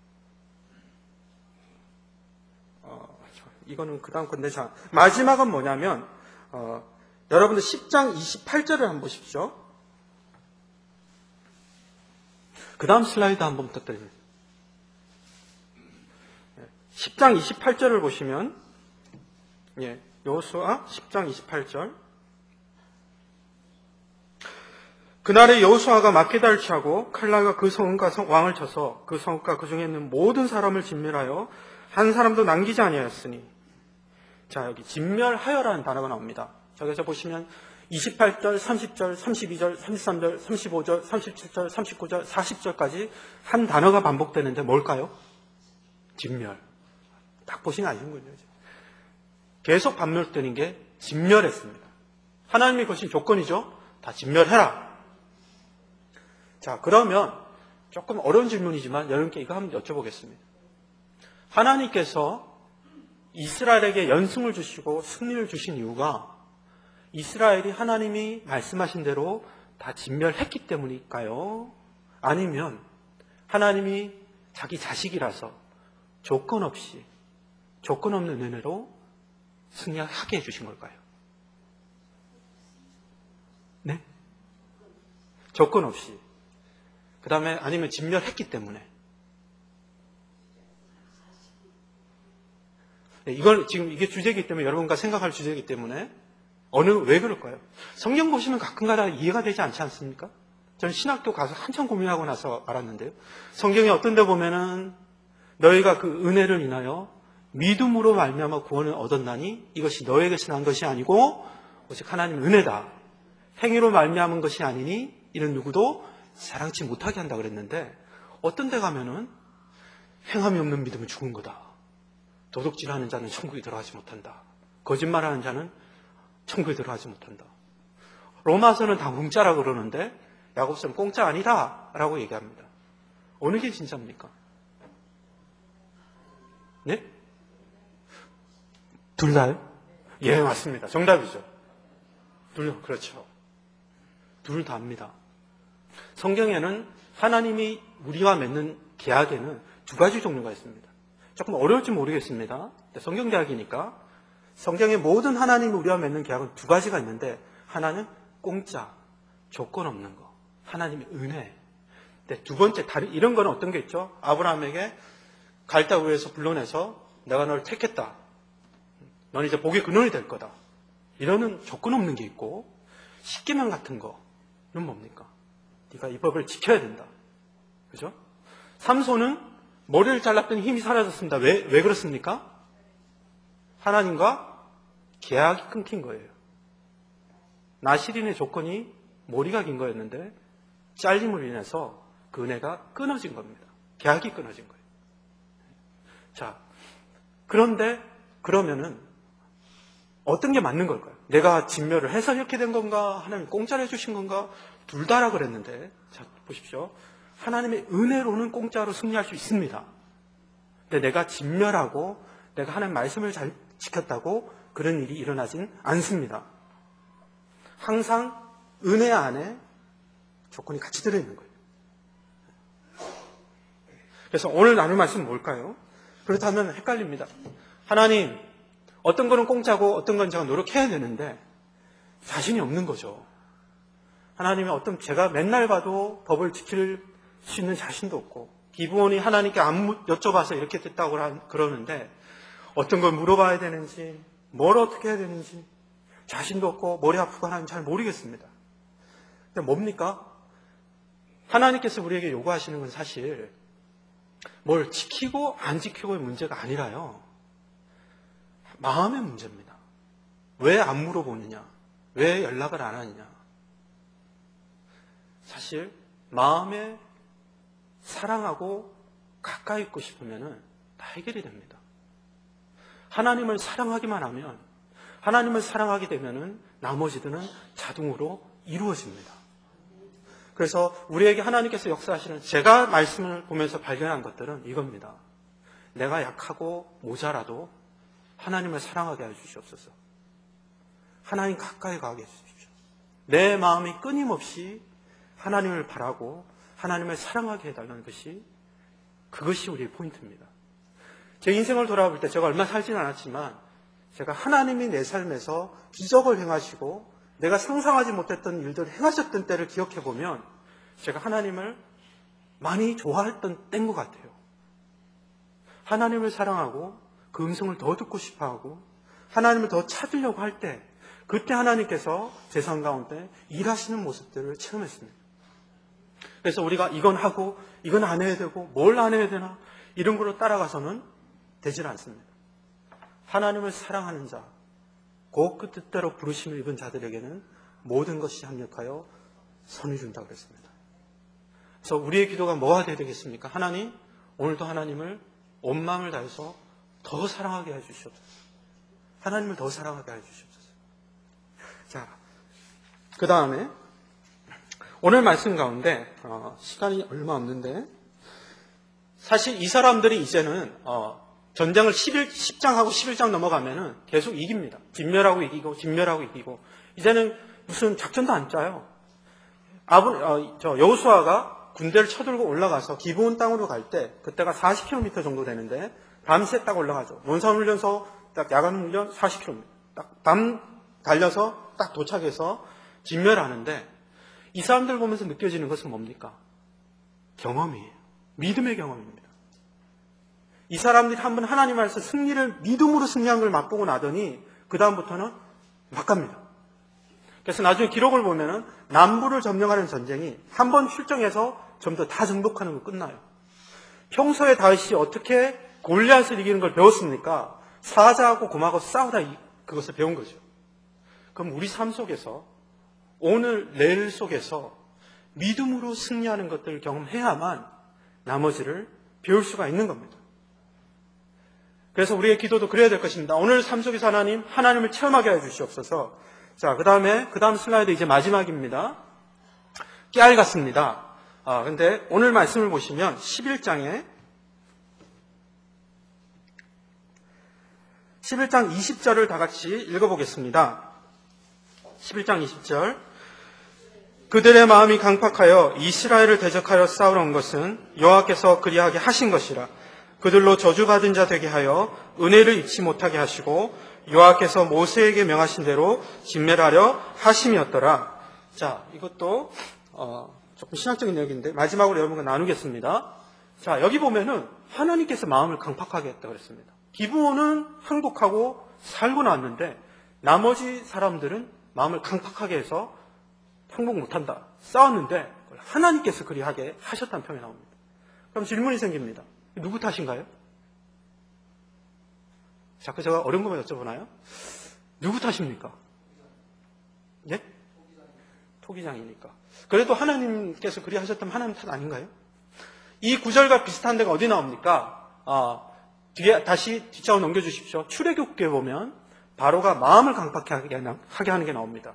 Speaker 1: 어, 이거는 그 다음 건데 자, 마지막은 뭐냐면 어, 여러분들 십 장 이십팔 절을 한번 보십시오. 그 다음 슬라이드 한번 부탁드립니다. 십 장 이십팔 절을 보시면 예, 여호수아 십 장 이십팔 절 그날에 여호수아가 막게다를 취하고 칼날과 그 성읍과 왕을 쳐서 그 성읍과 그 중에 있는 모든 사람을 진멸하여 한 사람도 남기지 아니하였으니 자 여기 진멸하여라는 단어가 나옵니다. 저기서 보시면 이십팔 절, 삼십 절, 삼십이 절, 삼십삼 절, 삼십오 절, 삼십칠 절, 삼십구 절, 사십 절까지 한 단어가 반복되는데 뭘까요? 진멸. 딱 보시면 아시는군요. 계속 반복되는 게 진멸했습니다. 하나님이 거신 조건이죠. 다 진멸해라. 자, 그러면 조금 어려운 질문이지만 여러분께 이거 한번 여쭤보겠습니다. 하나님께서 이스라엘에게 연승을 주시고 승리를 주신 이유가 이스라엘이 하나님이 말씀하신 대로 다 진멸했기 때문일까요? 아니면 하나님이 자기 자식이라서 조건 없이 조건 없는 은혜로 승리하게 해주신 걸까요? 네? 조건 없이. 그 다음에 아니면 진멸했기 때문에. 네, 이걸 지금 이게 주제이기 때문에 여러분과 생각할 주제이기 때문에 어느 왜 그럴까요? 성경 보시면 가끔가다 이해가 되지 않지 않습니까? 저는 신학교 가서 한참 고민하고 나서 알았는데요. 성경에 어떤 데 보면은 너희가 그 은혜를 인하여 믿음으로 말미암아 구원을 얻었나니 이것이 너에게서 난 것이 아니고 오직 하나님의 은혜다. 행위로 말미암은 것이 아니니 이는 누구도 자랑치 못하게 한다 그랬는데 어떤 데 가면은 행함이 없는 믿음은 죽은 거다. 도둑질하는 자는 천국에 들어가지 못한다. 거짓말하는 자는 천국에 들어가지 못한다. 로마서는 다 공짜라고 그러는데 야고보서는 공짜 아니다 라고 얘기합니다. 어느 게 진짜입니까? 네? 둘 다요? 예, 맞습니다. 정답이죠. 둘, 그렇죠. 둘 다입니다. 성경에는 하나님이 우리와 맺는 계약에는 두 가지 종류가 있습니다. 조금 어려울지 모르겠습니다. 성경 계약이니까 성경의 모든 하나님이 우리와 맺는 계약은 두 가지가 있는데 하나는 공짜, 조건 없는 거. 하나님의 은혜. 근데 두 번째, 다른 이런 거는 어떤 게 있죠? 아브라함에게 갈대우에서 불러내서 내가 너를 택했다. 넌 이제 복의 근원이 될 거다. 이러는 조건 없는 게 있고 십계명 같은 거는 뭡니까? 네가 이 법을 지켜야 된다. 그죠? 삼손은 머리를 잘랐더니 힘이 사라졌습니다. 왜, 왜 그렇습니까? 하나님과 계약이 끊긴 거예요. 나시린의 조건이 머리가 긴 거였는데 잘림으로 인해서 그 은혜가 끊어진 겁니다. 계약이 끊어진 거예요. 자, 그런데 그러면은 어떤 게 맞는 걸까요? 내가 진멸을 해서 이렇게 된 건가? 하나님 공짜로 해주신 건가? 둘 다라 그랬는데, 자, 보십시오. 하나님의 은혜로는 공짜로 승리할 수 있습니다. 근데 내가 진멸하고 내가 하나님 말씀을 잘 지켰다고 그런 일이 일어나진 않습니다. 항상 은혜 안에 조건이 같이 들어있는 거예요. 그래서 오늘 나눌 말씀은 뭘까요? 그렇다면 헷갈립니다. 하나님, 어떤 거는 공짜고 어떤 건 제가 노력해야 되는데 자신이 없는 거죠. 하나님이 어떤 제가 맨날 봐도 법을 지킬 수 있는 자신도 없고 기부원이 하나님께 안 여쭤봐서 이렇게 됐다고 그러는데 어떤 걸 물어봐야 되는지 뭘 어떻게 해야 되는지 자신도 없고 머리 아프고 하나님 잘 모르겠습니다. 근데 뭡니까? 하나님께서 우리에게 요구하시는 건 사실 뭘 지키고 안 지키고의 문제가 아니라요. 마음의 문제입니다. 왜 안 물어보느냐? 왜 연락을 안 하느냐? 사실 마음에 사랑하고 가까이 있고 싶으면 다 해결이 됩니다. 하나님을 사랑하기만 하면 하나님을 사랑하게 되면 나머지들은 자동으로 이루어집니다. 그래서 우리에게 하나님께서 역사하시는 제가 말씀을 보면서 발견한 것들은 이겁니다. 내가 약하고 모자라도 하나님을 사랑하게 해주시옵소서. 하나님 가까이 가게 해주십시오. 내 마음이 끊임없이 하나님을 바라고 하나님을 사랑하게 해달라는 것이 그것이 우리의 포인트입니다. 제 인생을 돌아볼 때 제가 얼마 살지는 않았지만 제가 하나님이 내 삶에서 기적을 행하시고 내가 상상하지 못했던 일들을 행하셨던 때를 기억해 보면 제가 하나님을 많이 좋아했던 때인 것 같아요. 하나님을 사랑하고 그 음성을 더 듣고 싶어하고 하나님을 더 찾으려고 할 때 그때 하나님께서 제 삶 가운데 일하시는 모습들을 체험했습니다. 그래서 우리가 이건 하고 이건 안 해야 되고 뭘 안 해야 되나 이런 걸로 따라가서는 되질 않습니다. 하나님을 사랑하는 자, 그 그 뜻대로 부르심을 입은 자들에게는 모든 것이 합력하여 선을 준다고 그랬습니다. 그래서 우리의 기도가 뭐가 되어야 되겠습니까? 하나님, 오늘도 하나님을 온 마음을 다해서 더 사랑하게 해주시옵소서. 하나님을 더 사랑하게 해주시옵소서. 자, 그 다음에 오늘 말씀 가운데 어, 시간이 얼마 없는데 사실 이 사람들이 이제는 어, 전쟁을 십 장하고 십일 장 넘어가면은 계속 이깁니다. 진멸하고 이기고 진멸하고 이기고 이제는 무슨 작전도 안 짜요. 아브, 어, 저 여호수아가 군대를 쳐들고 올라가서 기브온 땅으로 갈 때 그때가 사십 킬로미터 정도 되는데 밤새 딱 올라가죠. 논산훈련소 딱 야간훈련 사십 킬로미터 딱 밤 달려서 딱 도착해서 진멸하는데 이 사람들 보면서 느껴지는 것은 뭡니까? 경험이에요. 믿음의 경험입니다. 이 사람들이 한번 하나님 안에서 승리를 믿음으로 승리한 걸 맛보고 나더니 그 다음부터는 막 갑니다. 그래서 나중에 기록을 보면은 남부를 점령하는 전쟁이 한 번 출정해서 전부 다 정복하는 거 끝나요. 평소에 다윗이 어떻게 골리앗을 이기는 걸 배웠습니까? 사자하고 곰하고 싸우다 그것을 배운 거죠. 그럼 우리 삶 속에서 오늘 내일 속에서 믿음으로 승리하는 것들을 경험해야만 나머지를 배울 수가 있는 겁니다. 그래서 우리의 기도도 그래야 될 것입니다. 오늘 삶 속에서 하나님, 하나님을 체험하게 해주시옵소서. 자, 그 다음에, 그 다음 슬라이드 이제 마지막입니다. 깨알 같습니다. 아, 근데 오늘 말씀을 보시면 십일 장에, 십일 장 이십 절을 다 같이 읽어보겠습니다. 십일 장 이십 절. 그들의 마음이 강팍하여 이스라엘을 대적하여 싸우러 온 것은 여호와께서 그리하게 하신 것이라. 그들로 저주받은 자 되게 하여 은혜를 입지 못하게 하시고 여호와께서 모세에게 명하신 대로 진멸하려 하심이었더라. 자, 이것도 어, 조금 신학적인 내용인데 마지막으로 여러분과 나누겠습니다. 자, 여기 보면은 하나님께서 마음을 강팍하게 했다고 그랬습니다. 기브온은 항복하고 살고 나왔는데 나머지 사람들은 마음을 강팍하게 해서 항복 못한다. 싸웠는데 하나님께서 그리하게 하셨다는 표현이 나옵니다. 그럼 질문이 생깁니다. 누구 탓인가요? 자꾸 제가 어려운 것만 여쭤보나요? 누구 탓입니까? 예? 토기장이니까. 그래도 하나님께서 그리 하셨다면 하나님 탓 아닌가요? 이 구절과 비슷한 데가 어디 나옵니까? 아, 뒤에 다시 뒷장을 넘겨주십시오. 출애굽기에 보면 바로가 마음을 강팍하게 하는 게 나옵니다.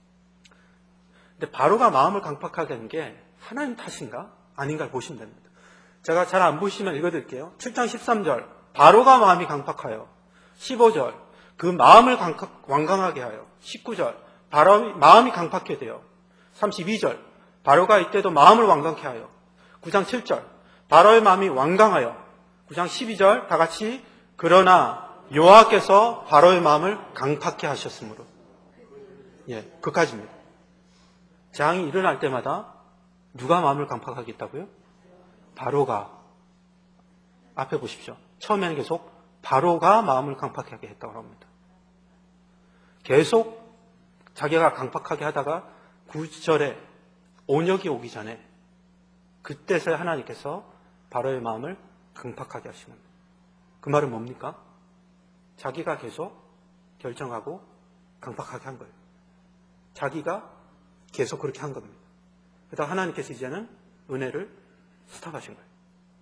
Speaker 1: 근데 바로가 마음을 강팍하게 하는 게 하나님 탓인가? 아닌가 보시면 됩니다. 제가 잘 안 보시면 읽어드릴게요. 칠 장 십삼 절 바로가 마음이 강팍하여, 십오 절 그 마음을 강팍, 완강하게 하여, 십구 절 바로, 마음이 강팍해 되어, 삼십이 절 바로가 이때도 마음을 완강케 하여, 구 장 칠 절 바로의 마음이 완강하여, 구 장 십이 절 다 같이 그러나 여호와께서 바로의 마음을 강팍케 하셨으므로. 예, 그까지입니다. 재앙이 일어날 때마다 누가 마음을 강팍하게 했다고요? 바로가. 앞에 보십시오. 처음에는 계속 바로가 마음을 강팍하게 했다고 합니다. 계속 자기가 강팍하게 하다가 구 절에 온역이 오기 전에 그때서야 하나님께서 바로의 마음을 강팍하게 하신 겁니다. 그 말은 뭡니까? 자기가 계속 결정하고 강팍하게 한 거예요. 자기가 계속 그렇게 한 겁니다. 그러다 하나님께서 이제는 은혜를 스탑하신 거예요.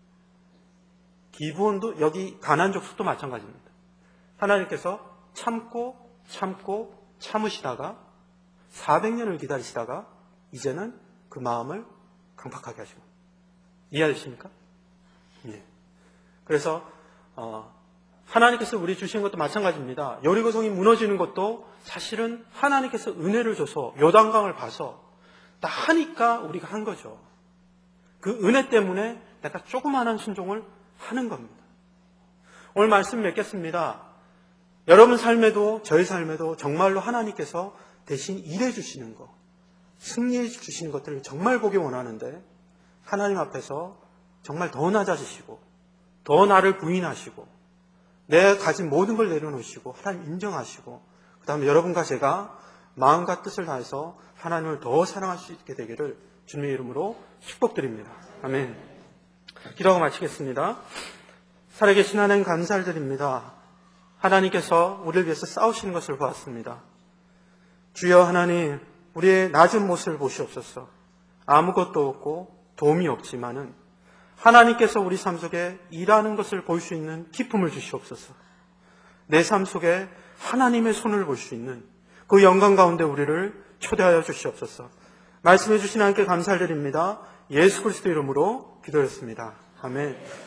Speaker 1: 기브온도 여기 가나안 족속도 마찬가지입니다. 하나님께서 참고 참고 참으시다가 사백 년을 기다리시다가 이제는 그 마음을 강팍하게 하신 겁니다. 이해하십니까? 예. 그래서 어, 하나님께서 우리 주신 것도 마찬가지입니다. 여리고성이 무너지는 것도 사실은 하나님께서 은혜를 줘서 요단강을 봐서 다 하니까 우리가 한 거죠. 그 은혜 때문에 내가 조그마한 순종을 하는 겁니다. 오늘 말씀 맺겠습니다. 여러분 삶에도 저희 삶에도 정말로 하나님께서 대신 일해 주시는 것, 승리해 주시는 것들을 정말 보기 원하는데 하나님 앞에서 정말 더 낮아지시고 더 나를 부인하시고 내가 가진 모든 걸 내려놓으시고 하나님 인정하시고 그 다음에 여러분과 제가 마음과 뜻을 다해서 하나님을 더 사랑할 수 있게 되기를 주님의 이름으로 축복드립니다. 아멘. 기도하고 마치겠습니다. 살아계신 하나님 감사를 드립니다. 하나님께서 우리를 위해서 싸우시는 것을 보았습니다. 주여 하나님, 우리의 낮은 모습을 보시옵소서. 아무것도 없고 도움이 없지만은 하나님께서 우리 삶 속에 일하는 것을 볼 수 있는 기쁨을 주시옵소서. 내 삶 속에 하나님의 손을 볼 수 있는 그 영광 가운데 우리를 초대하여 주시옵소서. 말씀해 주신 하나님께 감사를 드립니다. 예수 그리스도 이름으로 기도했습니다. 아멘.